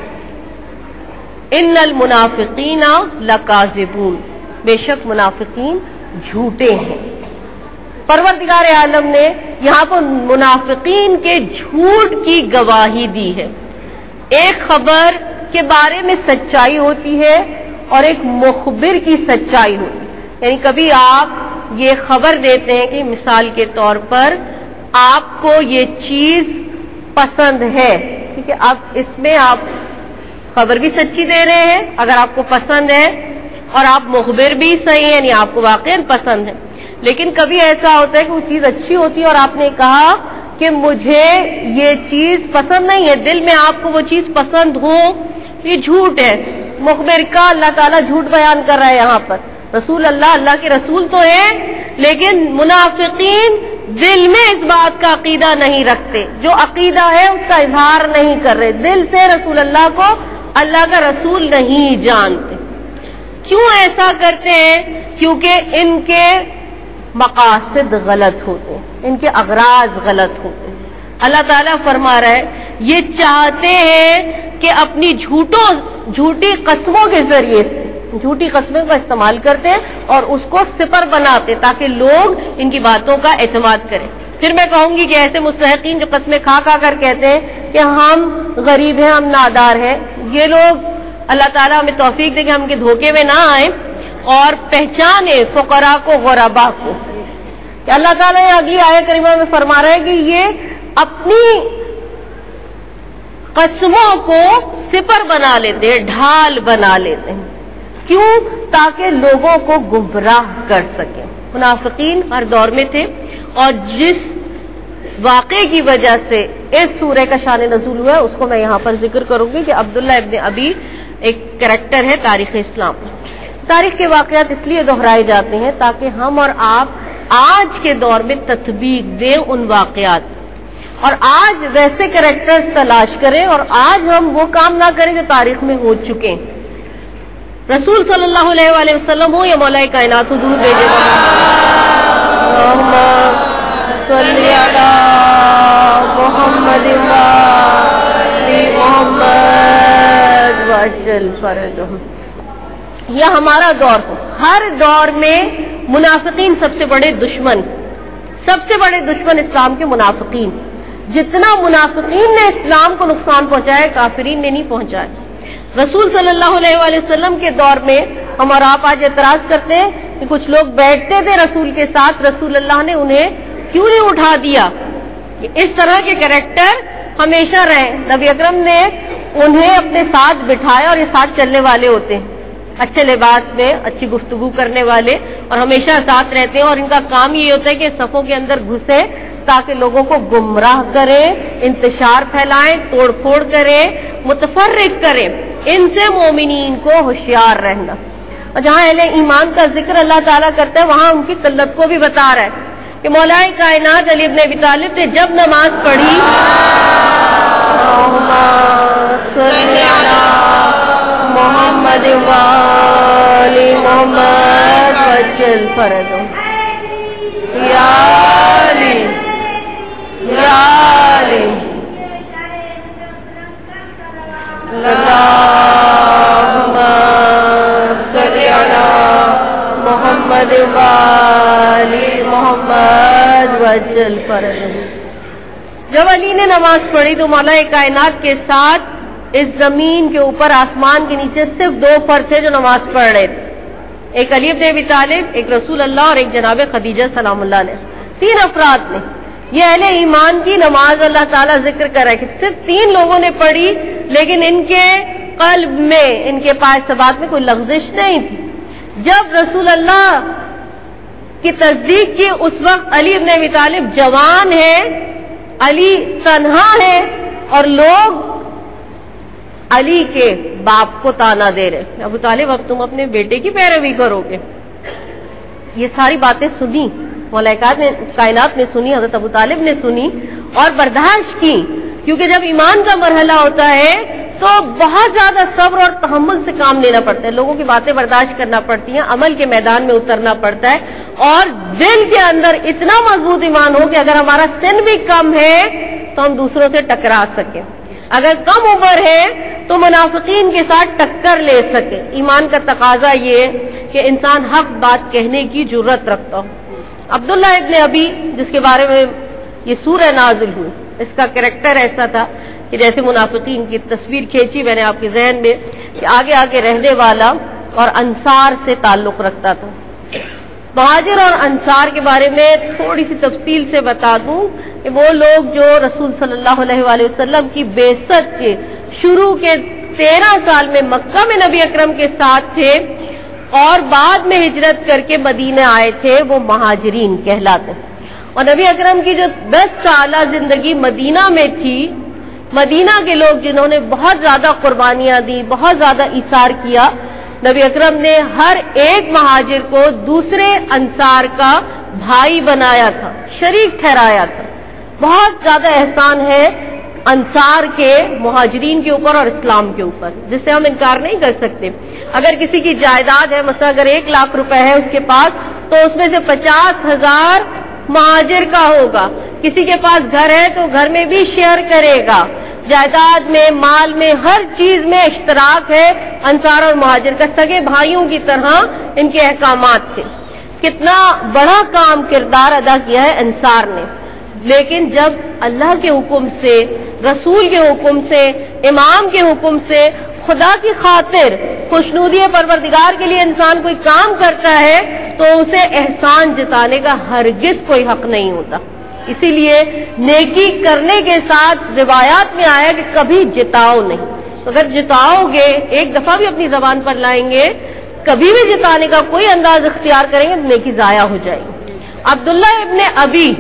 ان المنافقین لکاذبون، بے شک منافقین جھوٹے ہیں۔ پروردگار عالم نے یہاں پر منافقین کے جھوٹ کی گواہی دی ہے۔ ایک خبر کے بارے میں سچائی ہوتی ہے اور ایک مخبر کی سچائی ہوتی ہے، یعنی کبھی آپ یہ خبر دیتے ہیں کہ مثال کے طور پر آپ کو یہ چیز پسند ہے، ٹھیک ہے، اب اس میں آپ خبر بھی سچی دے رہے ہیں اگر آپ کو پسند ہے، اور آپ مخبر بھی صحیح ہیں، یعنی آپ کو واقعاً پسند ہے۔ لیکن کبھی ایسا ہوتا ہے کہ وہ چیز اچھی ہوتی ہے اور آپ نے کہا کہ مجھے یہ چیز پسند نہیں ہے، دل میں آپ کو وہ چیز پسند ہو، یہ جھوٹ ہے۔ مخبر کا اللہ تعالیٰ جھوٹ بیان کر رہا ہے یہاں پر۔ رسول اللہ اللہ کے رسول تو ہیں، لیکن منافقین دل میں اس بات کا عقیدہ نہیں رکھتے، جو عقیدہ ہے اس کا اظہار نہیں کر رہے، دل سے رسول اللہ کو اللہ کا رسول نہیں جانتے۔ کیوں ایسا کرتے ہیں؟ کیونکہ ان کے مقاصد غلط ہوتے ہیں، ان کے اغراض غلط ہوتے ہیں۔ اللہ تعالیٰ فرما رہا ہے یہ چاہتے ہیں کہ اپنی جھوٹوں جھوٹی قسموں کے ذریعے سے جھوٹی قسموں کا استعمال کرتے ہیں اور اس کو سپر بناتے تاکہ لوگ ان کی باتوں کا اعتماد کریں۔ پھر میں کہوں گی کہ ایسے مستحقین جو قسمیں کھا کھا کر کہتے ہیں کہ ہم غریب ہیں، ہم نادار ہیں، یہ لوگ اللہ تعالیٰ ہمیں توفیق دے کہ ہم کے دھوکے میں نہ آئیں اور پہچانے فقراء کو غرباء کو. کہ اللہ تعالیٰ نے اگلی آیت کریمہ میں فرما رہا ہے کہ یہ اپنی قسموں کو سپر بنا لیتے ہیں, ڈھال بنا لیتے ہیں. کیوں؟ تاکہ لوگوں کو گمراہ کر سکیں. منافقین ہر دور میں تھے, اور جس واقعے کی وجہ سے اس سورہ کا شان نزول ہوا ہے اس کو میں یہاں پر ذکر کروں گی کہ عبداللہ ابن ابی ایک کریکٹر ہے تاریخ اسلام. تاریخ کے واقعات اس لیے دہرائے جاتے ہیں تاکہ ہم اور آپ آج کے دور میں تطبیق دیں ان واقعات, اور آج ویسے کریکٹرز تلاش کریں, اور آج ہم وہ کام نہ کریں جو تاریخ میں ہو چکے ہیں. رسول صلی اللہ علیہ وآلہ وسلم ہو یا مولا کائنات ہو, درود بھیجے اللہم صلی علی محمد وآل محمد وعجل فرجہم. یہ ہمارا دور ہو. ہر دور میں منافقین سب سے بڑے دشمن, سب سے بڑے دشمن اسلام کے منافقین. جتنا منافقین نے اسلام کو نقصان پہنچایا کافرین نے نہیں پہنچایا. رسول صلی اللہ علیہ وآلہ وسلم کے دور میں ہم اور آپ آج اعتراض کرتے ہیں کہ کچھ لوگ بیٹھتے تھے رسول کے ساتھ, رسول اللہ نے انہیں کیوں نہیں اٹھا دیا. اس طرح کے کریکٹر ہمیشہ رہے. نبی اکرم نے انہیں اپنے ساتھ بٹھایا, اور یہ ساتھ چلنے والے ہوتے ہیں, اچھے لباس میں اچھی گفتگو کرنے والے, اور ہمیشہ ساتھ رہتے ہیں. اور ان کا کام یہ ہوتا ہے کہ صفوں کے اندر گھسے تاکہ لوگوں کو گمراہ کریں, انتشار پھیلائیں, توڑ پھوڑ کریں, متفرق کریں. ان سے مومنین کو ہوشیار رہنا. اور جہاں اہل ایمان کا ذکر اللہ تعالیٰ کرتا ہے وہاں ان کی قلت کو بھی بتا رہا ہے کہ مولا کائنات علی ابن ابی طالب نے جب نماز پڑھی اللہم صلی علی محمد وآل محمد وعجل فرجہم, یا علی یا علی اللہم صلی علی محمد وآل محمد وعجل فرجہم. جب علی نے نماز پڑھی تو مولا کائنات کے ساتھ اس زمین کے اوپر آسمان کے نیچے صرف دو فرد تھے جو نماز پڑھ رہے تھے, ایک علی ابن ابی طالب, ایک رسول اللہ, اور ایک جناب خدیجہ سلام اللہ علیہ. تین افراد نے. یہ اہل ایمان کی نماز اللہ تعالیٰ ذکر کر رہا ہے کہ صرف تین لوگوں نے پڑھی, لیکن ان کے قلب میں, ان کے پاس ثبات میں کوئی لغزش نہیں تھی. جب رسول اللہ کی تصدیق کی اس وقت علی ابن ابی طالب جوان ہے, علی تنہا ہے, اور لوگ علی کے باپ کو تانا دے رہے, ابو طالب اب تم اپنے بیٹے کی پیروی کرو گے. یہ ساری باتیں سنی مولا کائنات نے سنی, حضرت ابو طالب نے سنی اور برداشت کی, کیونکہ جب ایمان کا مرحلہ ہوتا ہے تو بہت زیادہ صبر اور تحمل سے کام لینا پڑتا ہے. لوگوں کی باتیں برداشت کرنا پڑتی ہیں, عمل کے میدان میں اترنا پڑتا ہے, اور دل کے اندر اتنا مضبوط ایمان ہو کہ اگر ہمارا سن بھی کم ہے تو ہم دوسروں سے ٹکرا سکیں, اگر کم عمر ہے تو منافقین کے ساتھ ٹکر لے سکے. ایمان کا تقاضا یہ کہ انسان حق بات کہنے کی جرت رکھتا ہو. عبداللہ ابن ابی جس کے بارے میں یہ سورہ نازل ہوئی, اس کا کریکٹر ایسا تھا کہ جیسے منافقین کی تصویر کھینچی میں نے آپ کے ذہن میں, کہ آگے آگے رہنے والا اور انصار سے تعلق رکھتا تھا. مہاجر اور انصار کے بارے میں تھوڑی سی تفصیل سے بتا دوں کہ وہ لوگ جو رسول صلی اللہ علیہ وآلہ وسلم کی بعثت کے شروع کے تیرہ سال میں مکہ میں نبی اکرم کے ساتھ تھے اور بعد میں ہجرت کر کے مدینہ آئے تھے, وہ مہاجرین کہلاتے. اور نبی اکرم کی جو دس سالہ زندگی مدینہ میں تھی, مدینہ کے لوگ جنہوں نے بہت زیادہ قربانیاں دی, بہت زیادہ ایثار کیا, نبی اکرم نے ہر ایک مہاجر کو دوسرے انصار کا بھائی بنایا تھا, شریک ٹھہرایا تھا. بہت زیادہ احسان ہے انصار کے مہاجرین کے اوپر اور اسلام کے اوپر, جس سے ہم انکار نہیں کر سکتے. اگر کسی کی جائیداد ہے, مثلا اگر ایک لاکھ روپے ہے اس کے پاس, تو اس میں سے پچاس ہزار مہاجر کا ہوگا. کسی کے پاس گھر ہے تو گھر میں بھی شیئر کرے گا, جائیداد میں, مال میں, ہر چیز میں اشتراک ہے انصار اور مہاجر کا. سگے بھائیوں کی طرح ان کے احکامات تھے. کتنا بڑا کام کردار ادا کیا ہے انصار نے. لیکن جب اللہ کے حکم سے, رسول کے حکم سے, امام کے حکم سے خدا کی خاطر خوشنودی پروردگار کے لیے انسان کوئی کام کرتا ہے تو اسے احسان جتانے کا ہرگز کوئی حق نہیں ہوتا. اسی لیے نیکی کرنے کے ساتھ روایات میں آیا کہ کبھی جتاؤ نہیں. اگر جتاؤ گے، ایک دفعہ بھی اپنی زبان پر لائیں گے، کبھی بھی جتانے کا کوئی انداز اختیار کریں گے تو نیکی ضائع ہو جائے گی. عبداللہ ابن ابی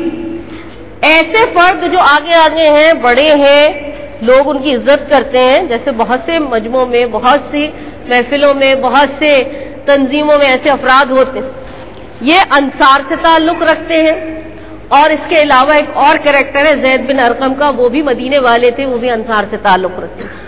ایسے فرد جو آگے آگے ہیں، بڑے ہیں، لوگ ان کی عزت کرتے ہیں. جیسے بہت سے مجموعوں میں، بہت سی محفلوں میں، بہت سے تنظیموں میں ایسے افراد ہوتے ہیں. یہ انصار سے تعلق رکھتے ہیں. اور اس کے علاوہ ایک اور کریکٹر ہے زید بن ارقم کا، وہ بھی مدینے والے تھے، وہ بھی انصار سے تعلق رکھتے ہیں.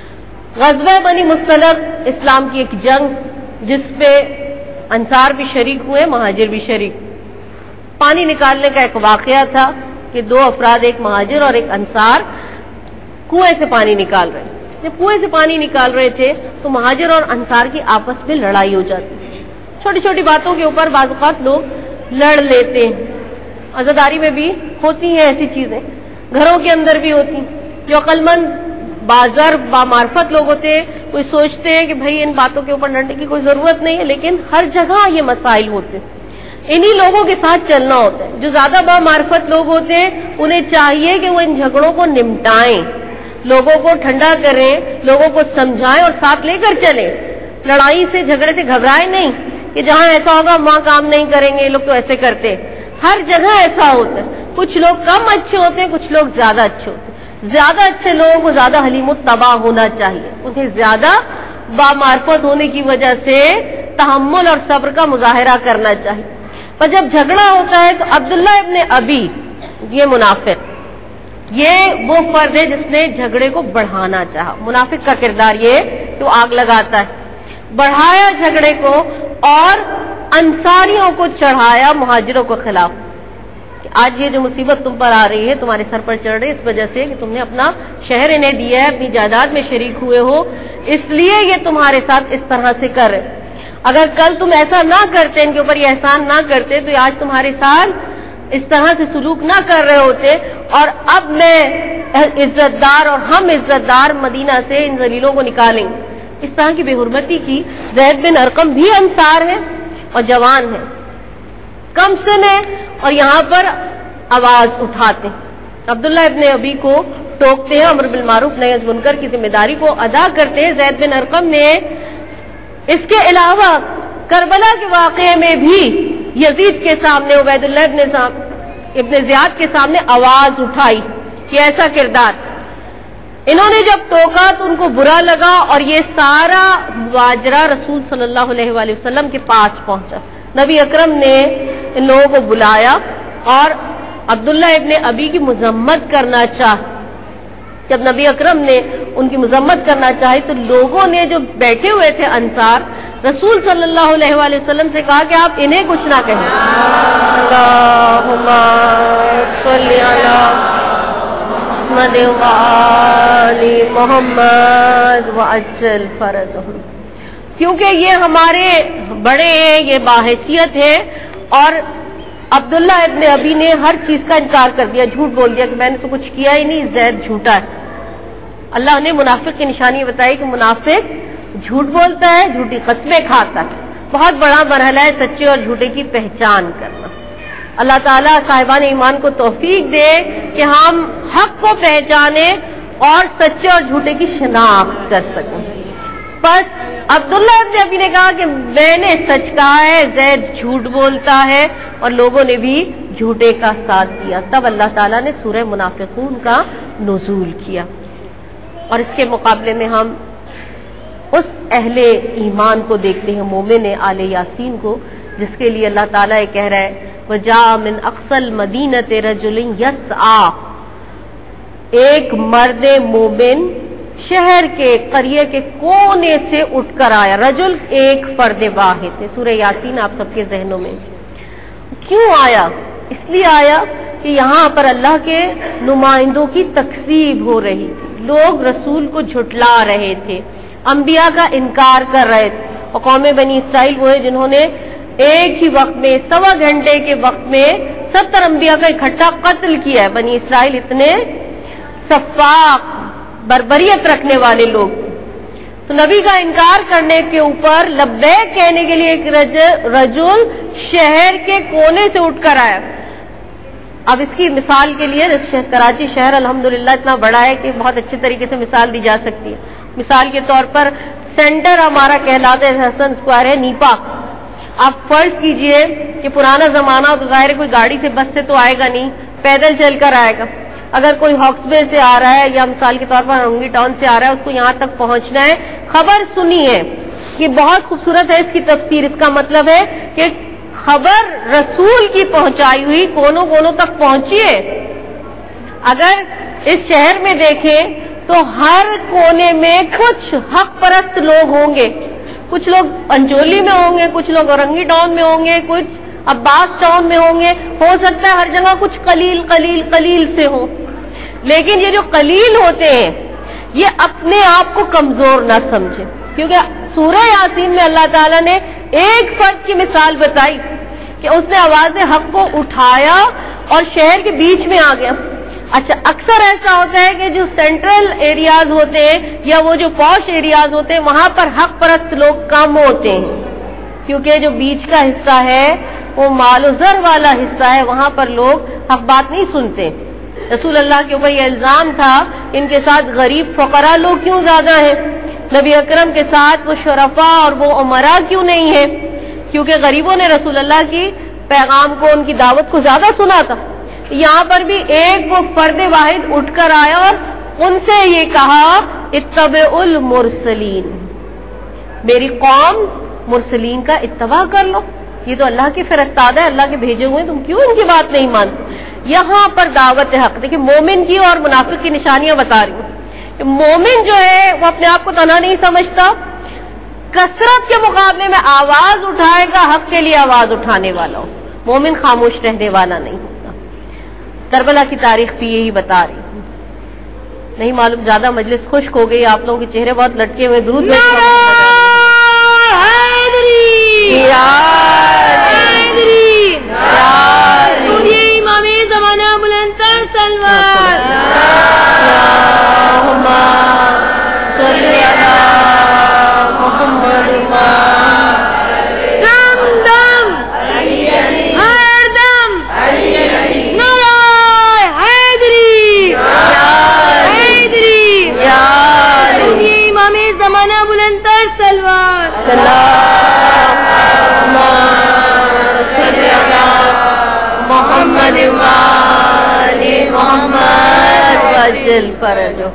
غزوہ بنی مصطلق اسلام کی ایک جنگ جس پہ انصار بھی شریک ہوئے، مہاجر بھی شریک. پانی نکالنے کا ایک واقعہ تھا کہ دو افراد، ایک مہاجر اور ایک انصار، کنویں سے پانی نکال رہے. جب کنویں سے پانی نکال رہے تھے تو مہاجر اور انصار کی آپس میں لڑائی ہو جاتی. چھوٹی چھوٹی باتوں کے اوپر بعض اوقات لوگ لڑ لیتے ہیں. عزاداری میں بھی ہوتی ہیں ایسی چیزیں، گھروں کے اندر بھی ہوتی. جو عقل مند بازار بامعرفت لوگ ہوتے ہیں وہ سوچتے ہیں کہ بھائی ان باتوں کے اوپر لڑنے کی کوئی ضرورت نہیں ہے، لیکن ہر جگہ یہ مسائل ہوتے ہیں. انہی لوگوں کے ساتھ چلنا ہوتا ہے. جو زیادہ بامعرفت لوگ ہوتے ہیں انہیں چاہیے کہ وہ ان جھگڑوں کو نمٹائیں، لوگوں کو ٹھنڈا کریں، لوگوں کو سمجھائیں اور ساتھ لے کر چلیں. لڑائی سے، جھگڑے سے گھبرائیں نہیں کہ جہاں ایسا ہوگا وہاں کام نہیں کریں گے، یہ لوگ تو ایسے کرتے. ہر جگہ ایسا ہوتا ہے. کچھ لوگ کم اچھے ہوتے ہیں، کچھ لوگ زیادہ اچھے ہوتے ہیں. زیادہ اچھے لوگوں کو زیادہ حلیم الطبع ہونا چاہیے. انہیں زیادہ بامعرفت ہونے کی وجہ سے تحمل اور صبر کا مظاہرہ کرنا چاہیے. پر جب جھگڑا ہوتا ہے تو عبداللہ ابن ابی یہ منافق، یہ وہ فرد ہے جس نے جھگڑے کو بڑھانا چاہا. منافق کا کردار یہ تو آگ لگاتا ہے. بڑھایا جھگڑے کو اور انصاریوں کو چڑھایا مہاجروں کے خلاف. آج یہ جو مصیبت تم پر آ رہی ہے، تمہارے سر پر چڑھ رہی ہے، اس وجہ سے کہ تم نے اپنا شہر انہیں دیا ہے، اپنی جائیداد میں شریک ہوئے ہو، اس لیے یہ تمہارے ساتھ اس طرح سے کر رہے. اگر کل تم ایسا نہ کرتے، ان کے اوپر یہ احسان نہ کرتے، تو آج تمہارے ساتھ اس طرح سے سلوک نہ کر رہے ہوتے. اور اب میں عزت دار اور ہم عزت دار مدینہ سے ان ذلیلوں کو نکالیں. اس طرح کی بے حرمتی کی. زید بن ارقم بھی انصار ہے اور جوان ہے، کم سن ہے، اور یہاں پر آواز اٹھاتے ہیں. عبداللہ ابن ابی کو ٹوکتے ہیں، امر بالمعروف نہی عن المنکر کی ذمہ داری کو ادا کرتے ہیں. زید بن ارقم نے اس کے علاوہ کربلا کے واقعے میں بھی یزید کے سامنے، عبید اللہ ابن ابن زیاد کے سامنے آواز اٹھائی کہ ایسا کردار. انہوں نے جب ٹوکا تو ان کو برا لگا اور یہ سارا ماجرا رسول صلی اللہ علیہ وآلہ وسلم کے پاس پہنچا. نبی اکرم نے ان لوگوں کو بلایا اور عبداللہ ابن ابی کی مذمت کرنا چاہا. جب نبی اکرم نے ان کی مذمت کرنا چاہی تو لوگوں نے جو بیٹھے ہوئے تھے انصار، رسول صلی اللہ علیہ وآلہ وسلم سے کہا کہ آپ انہیں کچھ نہ کہیں. اللہم صلی علی محمد وآل محمد وعجل فرجہم. کیونکہ یہ ہمارے بڑے ہیں، یہ باحیثیت ہے. اور عبداللہ ابن ابی نے ہر چیز کا انکار کر دیا، جھوٹ بول دیا کہ میں نے تو کچھ کیا ہی نہیں، زید جھوٹا ہے. اللہ نے منافق کی نشانی بتائی کہ منافق جھوٹ بولتا ہے، جھوٹی قسمیں کھاتا ہے. بہت بڑا مرحلہ ہے سچے اور جھوٹے کی پہچان کرنا. اللہ تعالیٰ صاحبان ایمان کو توفیق دے کہ ہم حق کو پہچانیں اور سچے اور جھوٹے کی شناخت کر سکیں. بس عبداللہ ابن ابی نے کہا کہ میں نے سچ کہا ہے، زید جھوٹ بولتا ہے، اور لوگوں نے بھی جھوٹے کا ساتھ دیا. تب اللہ تعالیٰ نے سورہ منافقون کا نزول کیا. اور اس کے مقابلے میں ہم اس اہل ایمان کو دیکھتے ہیں، مومن آل یاسین کو، جس کے لیے اللہ تعالیٰ یہ کہہ رہا ہے وَجَاءَ مِنْ أَقْصَى الْمَدِينَةِ رَجُلٌ يَسْعَىٰ. ایک مرد مومن شہر کے قریے کے کونے سے اٹھ کر آیا. رجل ایک فرد واحد ہے. سورہ یاسین آپ سب کے ذہنوں میں. کیوں آیا؟ اس لیے آیا کہ یہاں پر اللہ کے نمائندوں کی تکذیب ہو رہی تھی. لوگ رسول کو جھٹلا رہے تھے، انبیاء کا انکار کر رہے تھے. اور قوم بنی اسرائیل وہ ہے جنہوں نے ایک ہی وقت میں، سوا گھنٹے کے وقت میں ستر انبیاء کا اکٹھا قتل کیا ہے. بنی اسرائیل اتنے صفاق بربریت رکھنے والے لوگ. تو نبی کا انکار کرنے کے اوپر لبیک کہنے کے لیے ایک رجل شہر کے کونے سے اٹھ کر آیا. اب اس کی مثال کے لیے کراچی شہر الحمدللہ اتنا بڑا ہے کہ بہت اچھے طریقے سے مثال دی جا سکتی ہے. مثال کے طور پر سینٹر ہمارا کہلاتا ہے حسن اسکوائر ہے نیپا. آپ فرض کیجئے کہ پرانا زمانہ تو ظاہر کوئی گاڑی سے بس سے تو آئے گا نہیں, پیدل چل کر آئے گا. اگر کوئی ہاکس بے سے آ رہا ہے یا مثال کے طور پر ہنگی ٹاؤن سے آ رہا ہے, اس کو یہاں تک پہنچنا ہے, خبر سنی ہے کہ بہت خوبصورت ہے اس کی تفسیر. اس کا مطلب ہے کہ خبر رسول کی پہنچائی ہوئی کونوں کونوں تک پہنچی ہے. اگر اس شہر میں دیکھیں تو ہر کونے میں کچھ حق پرست لوگ ہوں گے. کچھ لوگ پنچولی میں ہوں گے, کچھ لوگ اورنگی ٹاؤن میں ہوں گے, کچھ عباس ٹاؤن میں ہوں گے. ہو سکتا ہے ہر جگہ کچھ قلیل قلیل قلیل سے ہوں. لیکن یہ جو قلیل ہوتے ہیں یہ اپنے آپ کو کمزور نہ سمجھیں, کیونکہ سورہ یاسین میں اللہ تعالیٰ نے ایک فرد کی مثال بتائی کہ اس نے آواز حق کو اٹھایا اور شہر کے بیچ میں آ گیا. اچھا, اکثر ایسا ہوتا ہے کہ جو سینٹرل ایریاز ہوتے ہیں یا وہ جو پوش ایریاز ہوتے ہیں وہاں پر حق پرست لوگ کم ہوتے ہیں, کیونکہ جو بیچ کا حصہ ہے وہ مال و زر والا حصہ ہے, وہاں پر لوگ حق بات نہیں سنتے. رسول اللہ کے اوپر یہ الزام تھا ان کے ساتھ غریب فقراء لوگ کیوں زیادہ ہیں, نبی اکرم کے ساتھ وہ شرفاء اور وہ امراء کیوں نہیں ہیں, کیونکہ غریبوں نے رسول اللہ کی پیغام کو, ان کی دعوت کو زیادہ سنا تھا. یہاں پر بھی ایک وہ فرد واحد اٹھ کر آیا اور ان سے یہ کہا اتبعوا المرسلین, میری قوم مرسلین کا اتباع کر لو, یہ تو اللہ کے فرستادہ ہے, اللہ کے بھیجے ہوئے, تم کیوں ان کی بات نہیں مانتے. یہاں پر دعوت حق دیکھیں مومن کی اور منافق کی نشانیاں بتا رہی ہوں. مومن جو ہے وہ اپنے آپ کو تنہا نہیں سمجھتا, کثرت کے مقابلے میں آواز اٹھائے گا, حق کے لیے آواز اٹھانے والا ہو. مومن خاموش رہنے والا نہیں ہوتا. کربلا کی تاریخ بھی یہی بتا رہی ہوں. نہیں معلوم زیادہ مجلس خشک ہو گئی, آپ لوگوں کے چہرے بہت لٹکے ہوئے. درود امام زمانہ بلندتر سلوات محمد محمد پر جو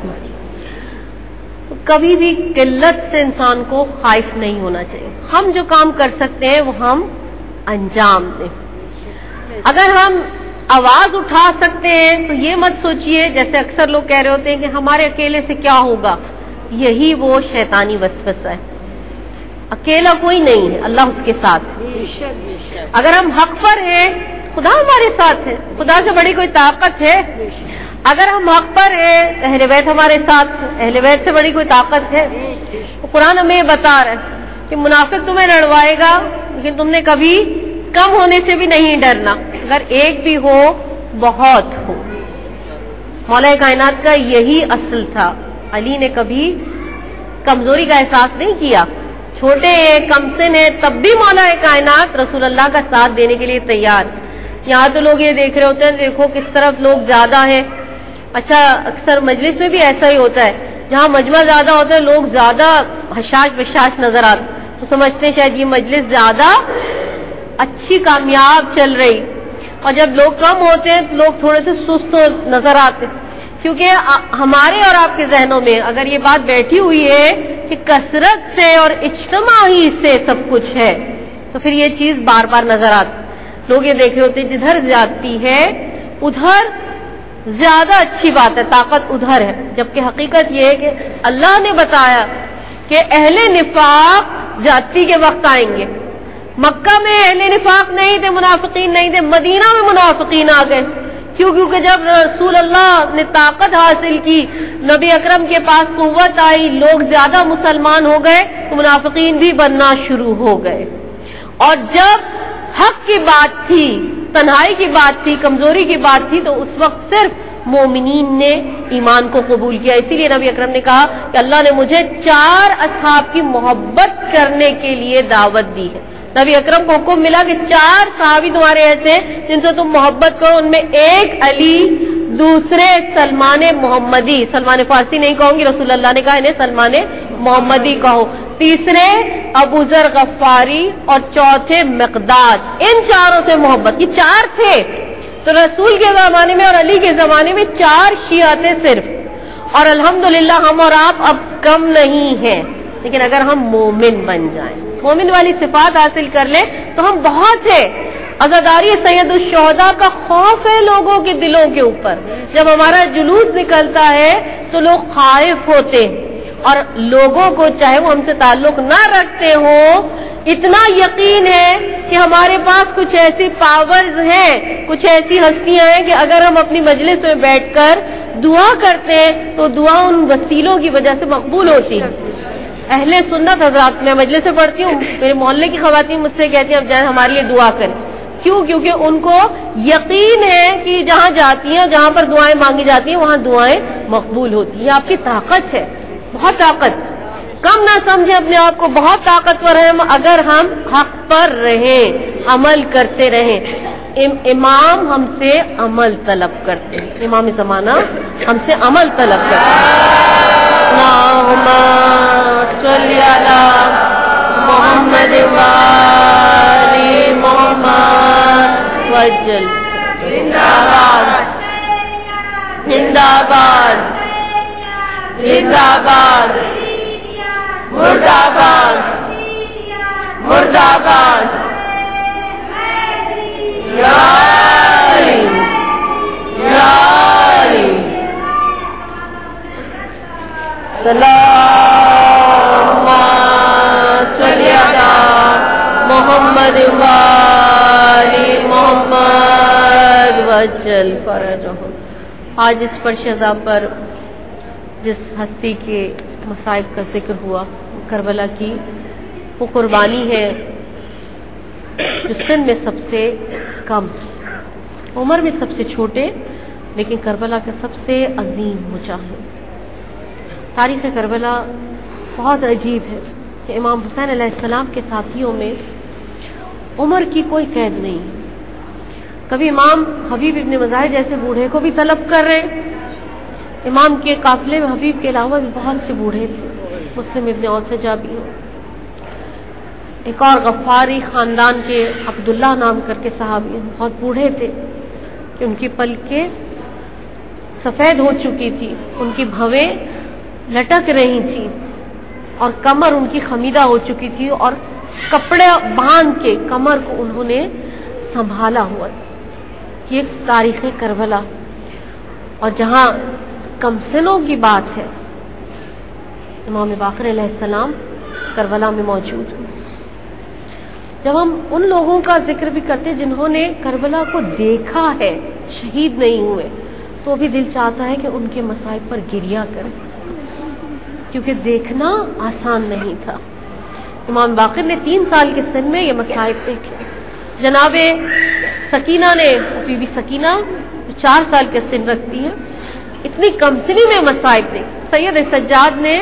کبھی بھی قلت سے انسان کو خائف نہیں ہونا چاہیے. ہم جو کام کر سکتے ہیں وہ ہم انجام دیں. اگر ہم آواز اٹھا سکتے ہیں تو یہ مت سوچئے جیسے اکثر لوگ کہہ رہے ہوتے ہیں کہ ہمارے اکیلے سے کیا ہوگا. یہی وہ شیطانی وسوسہ ہے. اکیلا کوئی نہیں ہے, اللہ اس کے ساتھ ہے. اگر ہم حق پر ہیں خدا ہمارے ساتھ ہے, خدا سے بڑی کوئی طاقت ہے. اگر ہم حق پر ہیں اہل بیت ہمارے ساتھ ہے, اہل بیت سے بڑی کوئی طاقت ہے. قرآن ہمیں یہ بتا رہا ہے کہ منافق تمہیں لڑوائے گا لیکن تم نے کبھی کم ہونے سے بھی نہیں ڈرنا. اگر ایک بھی ہو بہت ہو. مولا کائنات کا یہی اصل تھا. علی نے کبھی کمزوری کا احساس نہیں کیا. چھوٹے ہیں, کم سن ہیں, تب بھی مولا کائنات رسول اللہ کا ساتھ دینے کے لیے تیار. یہاں تو لوگ یہ دیکھ رہے ہوتے ہیں دیکھو کس طرف لوگ زیادہ ہیں. اچھا, اکثر مجلس میں بھی ایسا ہی ہوتا ہے, جہاں مجمع زیادہ ہوتا ہے لوگ زیادہ حشاش بشاش نظر آتے, تو سمجھتے ہیں شاید یہ مجلس زیادہ اچھی کامیاب چل رہی. اور جب لوگ کم ہوتے ہیں تو لوگ تھوڑے سے سست نظر آتے, کیونکہ ہمارے اور آپ کے ذہنوں میں اگر یہ بات بیٹھی ہوئی ہے کہ کثرت سے اور اجتماعی سے سب کچھ ہے تو پھر یہ چیز بار بار نظر آتی. لوگ یہ دیکھ رہے ہوتے ہیں جدھر زیادتی ہے ادھر زیادہ اچھی بات ہے, طاقت ادھر ہے. جبکہ حقیقت یہ ہے کہ اللہ نے بتایا کہ اہل نفاق زیادتی کے وقت آئیں گے. مکہ میں اہل نفاق نہیں تھے, منافقین نہیں تھے, مدینہ میں منافقین آ گئے. کیوں؟ کیونکہ جب رسول اللہ نے طاقت حاصل کی, نبی اکرم کے پاس قوت آئی, لوگ زیادہ مسلمان ہو گئے تو منافقین بھی بننا شروع ہو گئے. اور جب حق کی بات تھی, تنہائی کی بات تھی, کمزوری کی بات تھی, تو اس وقت صرف مومنین نے ایمان کو قبول کیا. اسی لیے نبی اکرم نے کہا کہ اللہ نے مجھے چار اصحاب کی محبت کرنے کے لیے دعوت دی ہے. نبی اکرم کو حکم ملا کہ چار صحابی تمہارے ایسے جن سے تم محبت کرو. ان میں ایک علی, دوسرے سلمان محمدی, سلمان فارسی نہیں کہوں گی, رسول اللہ نے کہا انہیں سلمان محمدی کہو, تیسرے ابو ذر غفاری, اور چوتھے مقداد. ان چاروں سے محبت, یہ چار تھے. تو رسول کے زمانے میں اور علی کے زمانے میں چار شیعہ تھے صرف, اور الحمدللہ ہم اور آپ اب کم نہیں ہیں. لیکن اگر ہم مومن بن جائیں, مومن والی صفات حاصل کر لیں تو ہم بہت ہیں. عزاداری سید الشہداء کا خوف ہے لوگوں کے دلوں کے اوپر. جب ہمارا جلوس نکلتا ہے تو لوگ خائف ہوتے ہیں, اور لوگوں کو چاہے وہ ہم سے تعلق نہ رکھتے ہوں اتنا یقین ہے کہ ہمارے پاس کچھ ایسی پاورز ہیں, کچھ ایسی ہستیاں ہیں کہ اگر ہم اپنی مجلس میں بیٹھ کر دعا کرتے ہیں تو دعا ان وسیلوں کی وجہ سے مقبول ہوتی ہے. اہل سنت حضرات, میں مجلس سے پڑھتی ہوں, میرے محلے کی خواتین مجھ سے کہتی ہیں اب جائیں ہمارے لیے دعا کریں. کیوں؟ کیونکہ ان کو یقین ہے کہ جہاں جاتی ہیں, جہاں پر دعائیں مانگی جاتی ہیں وہاں دعائیں مقبول ہوتی ہیں. یہ آپ کی طاقت ہے, بہت طاقت. کم نہ سمجھیں اپنے آپ کو, بہت طاقتور ہیں اگر ہم حق پر رہیں, عمل کرتے رہیں. امام ہم سے عمل طلب کرتے ہیں, امام زمانہ ہم سے عمل طلب کرتے ہیں. اللہم صلی علی محمد وآل محمد وجل. زندہ باد, زندہ باد, زندہ باد, مرد آباد, مرد آباد. یا علی, یا علی. اللہم صلی علی محمد وآل محمد وجل فرجہم. آج اس پرشزہ پر جس ہستی کے مصائب کا ذکر ہوا, کربلا کی, وہ قربانی ہے جو سن میں سب سے کم, عمر میں سب سے چھوٹے, لیکن کربلا کا سب سے عظیم مجاہد. تاریخ کربلا بہت عجیب ہے کہ امام حسین علیہ السلام کے ساتھیوں میں عمر کی کوئی قید نہیں. کبھی امام حبیب ابن مظاہر جیسے بوڑھے کو بھی طلب کر رہے. امام کے قافلے میں حبیب کے علاوہ بھی بہت سے بوڑھے تھے, مسلم ابن اوسجہ بھی ہو. ایک اور غفاری خاندان کے عبداللہ نام کر کے صحابی, بہت بوڑھے تھے کہ ان کی پلکیں سفید ہو چکی تھی, ان کی بھویں لٹک رہی تھی, اور کمر ان کی خمیدہ ہو چکی تھی, اور کپڑے باندھ کے کمر کو انہوں نے سنبھالا ہوا تھا. یہ تاریخ کربلا. اور جہاں کمسنوں کی بات ہے, امام باقر علیہ السلام کربلا میں موجود ہوئے. جب ہم ان لوگوں کا ذکر بھی کرتے جنہوں نے کربلا کو دیکھا ہے, شہید نہیں ہوئے, تو بھی دل چاہتا ہے کہ ان کے مصائب پر گریہ کریں, کیونکہ دیکھنا آسان نہیں تھا. امام باقر نے تین سال کے سن میں یہ مصائب دیکھے. جناب سکینہ نے, بی بی سکینہ چار سال کے سن رکھتی ہیں, اتنی کم سنی میں مصائب دیکھے. سید سجاد نے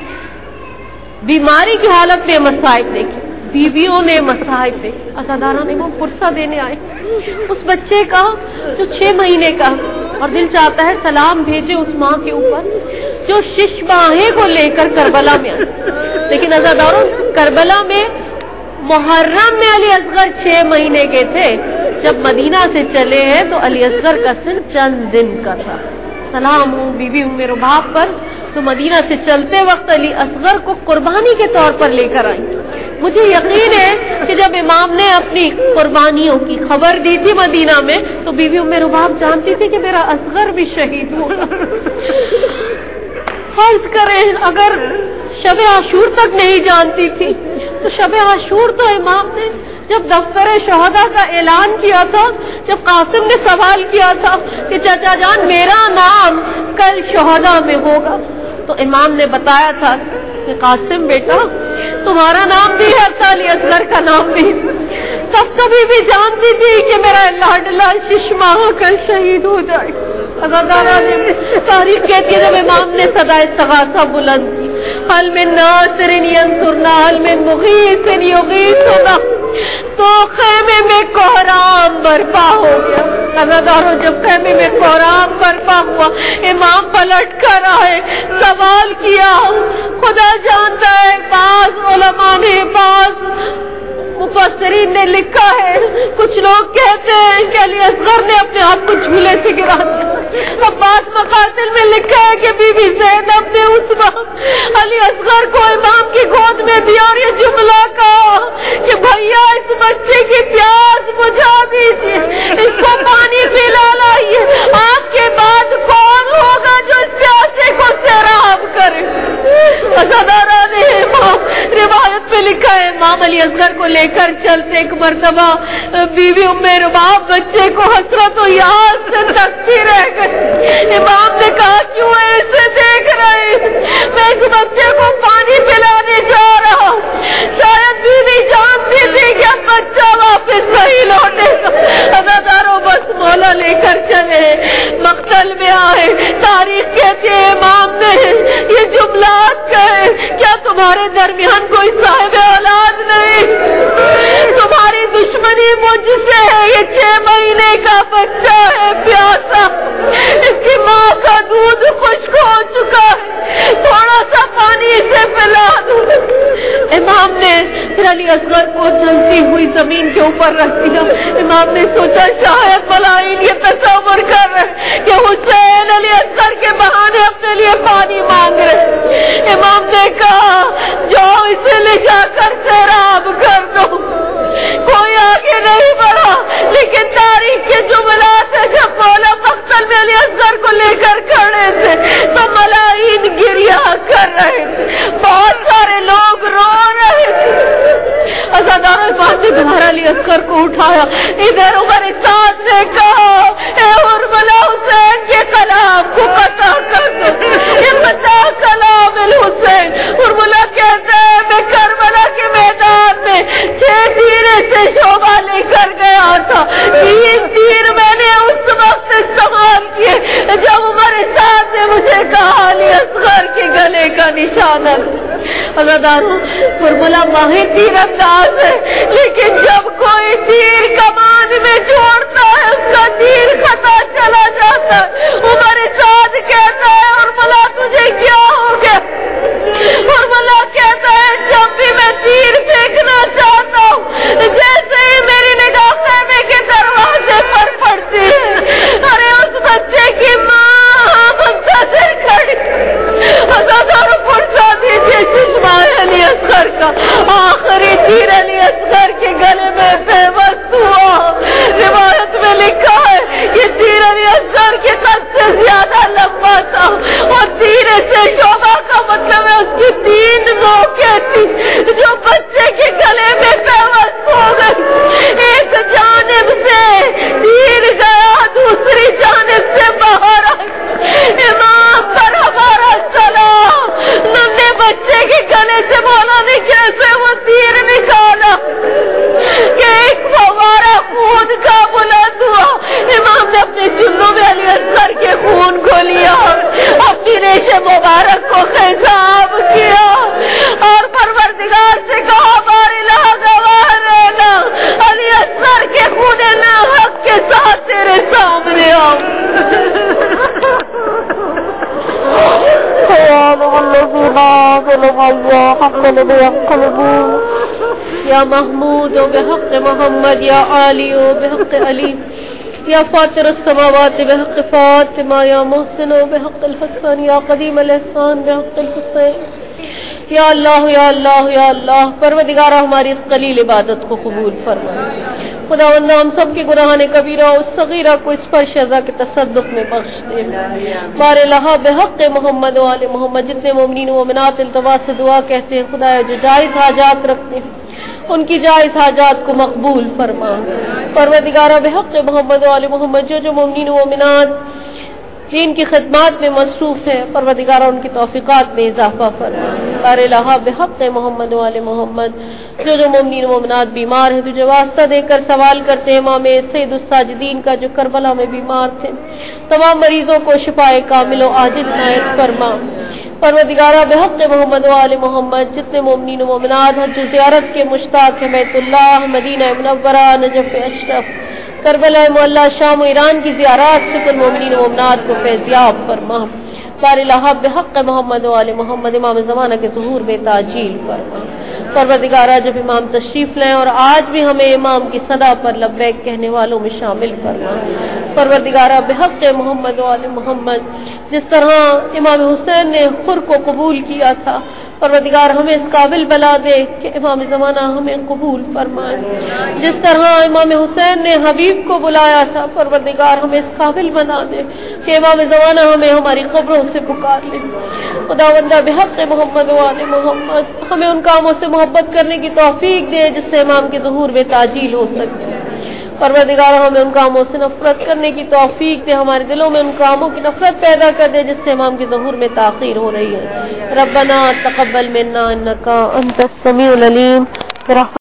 بیماری کی حالت میں مصائب دیکھے, بیویوں نے مصائب دیکھے. عزادارہ نے وہ فرصہ دینے آئے اس بچے کا جو چھ مہینے کا, اور دل چاہتا ہے سلام بھیجے اس ماں کے اوپر جو شش ماہے کو لے کر کربلا میں آئی. لیکن عزاداروں, کربلا میں محرم میں علی اصغر چھ مہینے کے تھے, جب مدینہ سے چلے ہیں تو علی اصغر کا سن چند دن کا تھا. سلام ہوں بی بی ام رباب پر, تو مدینہ سے چلتے وقت علی اصغر کو قربانی کے طور پر لے کر آئی. مجھے یقین ہے کہ جب امام نے اپنی قربانیوں کی خبر دی تھی مدینہ میں, تو بی بی ام رباب جانتی تھی کہ میرا اصغر بھی شہید ہوگا. فرض کریں اگر شب عاشور تک نہیں جانتی تھی, تو شب عاشور تو امام نے جب دفتر شہداء کا اعلان کیا تھا, جب قاسم نے سوال کیا تھا کہ چچا جان میرا نام کل شہداء میں ہوگا, تو امام نے بتایا تھا کہ قاسم بیٹا تمہارا نام بھی ہے, علی اصغر کا نام بھی. تب کبھی بھی جانتی تھی کہ میرا لاڈلا شش ماہ کل شہید ہو جائے. تاریخ کہتی ہے جب امام نے صدا استغاثہ بلند کی، حل من ناصر ینصرنا حل من مغیث یغیثنا، تو خیمے میں کوہرام برپا ہو گیا۔ عزاداروں، جب خیمے میں کوہرام برپا ہوا، امام پلٹ کر آئے، سوال کیا، خدا جانتا ہے، بعض علماء نے، بعض مفسرین نے لکھا ہے، کچھ لوگ کہتے ہیں کہ علی اصغر نے اپنے آپ کو جھولے سے گرا دیا، عباس مقاتل میں لکھا ہے کہ بی بی زینب نے اس وقت علی اصغر کو امام کی گود میں دیا اور یہ جملہ کہا کہ بھیا اس بچے کی پیاس بجھا دیجیے، اس کو پانی پلا لائیے، آپ کے بعد کون ہوگا جو اس پیاسے کو سیراب کرے۔ عزاداران امام، روایت میں لکھا ہے امام علی اصغر کو لے کر چلتے، ایک مرتبہ بیوی ام رباب بچے کو حسرت و یاد سے تکتی رہ گئی۔ امام نے کہا کیوں ایسے دیکھ رہے، میں اس بچے کو پانی پلانے جا رہا ہوں، شاید بیوی جانتی تھی کہ بچہ واپس نہیں لوٹے گا۔ عزاداروں، بس مولا لے کر چلے، مقتل میں آئے، تاریخ کہتے ہیں امام نے یہ جملات کہے، کیا تمہارے درمیان کوئی صاحب اولاد نہیں؟ تمہاری دشمنی مجھ سے ہے، یہ چھ مہینے کا بچہ ہے پیاسا، اس کی ماں کا دودھ خشک ہو چکا ہے، تھوڑا سا پانی سے پلا دوں۔ امام نے پھر علی اصغر کو جلتی ہوئی زمین کے اوپر رکھ دیا۔ امام نے سوچا شاید ملائن یہ تصور کر رہے کہ حسین علی اصغر کے بہانے اپنے لیے پانی مانگ رہے۔ امام نے کہا جاؤ اسے لے جا کر سیراب کر دو۔ کوئی آگے نہیں بڑھا، لیکن تاریخ کے جملات ہے جب مولا مقتل میں علی اصغر کو لے کر کھڑے تھے تو ملائن گریا کر رہے تھے، بہت سارے لوگ رو رہے تھے۔ عزاداروں، امام نے دوبارہ علی اصغر کو اٹھایا، ادھر عمر سعد نے کہا اے حرملہ حسین کے کلام کو قطع کر دو، یہ قطع کلام الحسین۔ حرملہ کہتے ہیں میں کربلا کے میدان میں چھ تیرے سے شعبہ لے کر گیا تھا، تین تیر میں نے اس وقت استعمال کیے جب عمر سعد نے مجھے کہا علی اصغر کے گلے کا نشانہ۔ عزاداروں، حرملہ ماہر تیر انداز ہے، لیکن جب کوئی تیر کمان میں چھوڑتا ہے اس کا تیر خطا چلا جاتا ہے۔ عمر سعد کہتا ہے حرملہ تجھے کیا ہو گیا؟ حرملہ کہتا ہے جب بھی میں تیر پھینکنا چاہتا ہوں جیسے ہی میری نگاہ خیمے کے دروازے پر پڑتی ہے، ارے اس بچے کی ماں منتظر کھڑی۔ عزاداروں، پرچا دیجیے چشمہ علی اصغر کا، آخری تیر علی اصغر کے گلے میں پیوست ہوا۔ روایت میں لکھا ہے یہ تیر علی اصغر کے قد سے زیادہ لمبا تھا اور تیر سے شعبہ کا مطلب ہے اس کی تین نوکیں تھی جو بچے کے گلے میں پیوست ہو گئی۔ ایک جانب سے تیر گیا، دوسری جانب سے باہر آئی۔ امام پر ہمارا سلام، ننے بچے کے گلے سے مولا نے کیسے وہ تیر نکالا کہ ایک فوارہ خون کا بلند ہوا۔ امام نے اپنے چلوں میں علی اصغر کے خون کو لیا، اپنی ریش مبارک کو خضاب کیا اور پروردگار سے کہا بار الہ گواہ رہنا، علی اصغر کے خون ناحق کے ساتھ تیرے سامنے آؤں۔ یا محمود و بحق محمد، یا عالی و بحق علی، یا فاطر السماوات بحق فاطمہ، یا محسن و بحق الحسن، یا قدیم الاحسان بحق الحسین۔ یا اللہ یا اللہ یا اللہ، پروردگارہ ہماری اس قلیل عبادت کو قبول فرما۔ خداوند ہم سب کے گناہان کبیرہ اور صغیرہ کو اس پر شزا کے تصدق میں بخش دے۔ بار الہ بحق محمد و آل محمد، جتنے مومنین و مومنات التواس سے دعا کہتے ہیں خدایا جو جائز حاجات رکھتے ہیں ان کی جائز حاجات کو مقبول فرما۔ پروردگارہ بحق محمد و آل محمد، جو جو مومنین و مومنات دین کی خدمات میں مصروف ہے پروردگارہ ان کی توفیقات میں اضافہ فرما۔ بار الہ بحق محمد و آل محمد، جو جو مومنین و مومنات بیمار ہیں تجھے واسطہ دے کر سوال کرتے ہیں، امام سید الساجدین کا جو کربلا میں بیمار تھے، تمام مریضوں کو شفائے کامل و عاجل عنایت فرما۔ پروردگارہ بحق محمد و آل محمد جتنے مومنین و مومنات حج و زیارت کے مشتاق ہیں، بیت اللہ، مدینہ منورہ، نجف اشرف، کربلا معلیٰ، شام و ایران کی زیارات سے کل مومنین و مومنات کو فیضیاب فرما۔ بار الہ بحق محمد و آل محمد امام زمانہ کے ظہور میں تعجیل فرما۔ پروردگارہ جب امام تشریف لائیں اور آج بھی ہمیں امام کی صدا پر لبیک کہنے والوں میں شامل فرما۔ پروردگارہ بحق محمد و آل محمد جس طرح امام حسین نے خر کو قبول کیا تھا، پروردگار ہمیں اس قابل بنا دے کہ امام زمانہ ہمیں قبول فرمائے۔ جس طرح امام حسین نے حبیب کو بلایا تھا، پروردگار ہمیں اس قابل بنا دے کہ امام زمانہ ہمیں ہماری قبروں سے پکار لے۔ خداوندہ بحق محمد و آل محمد ہمیں ان کاموں سے محبت کرنے کی توفیق دے جس سے امام کے ظہور میں تعجیل ہو سکے۔ پروردگار ہمیں ان کاموں سے نفرت کرنے کی توفیق دے، ہمارے دلوں میں ان کاموں کی نفرت پیدا کر دے جس سے امام کے ظہور میں تاخیر ہو رہی ہے۔ ربنا تقبل منا انک انت السمیع العلیم۔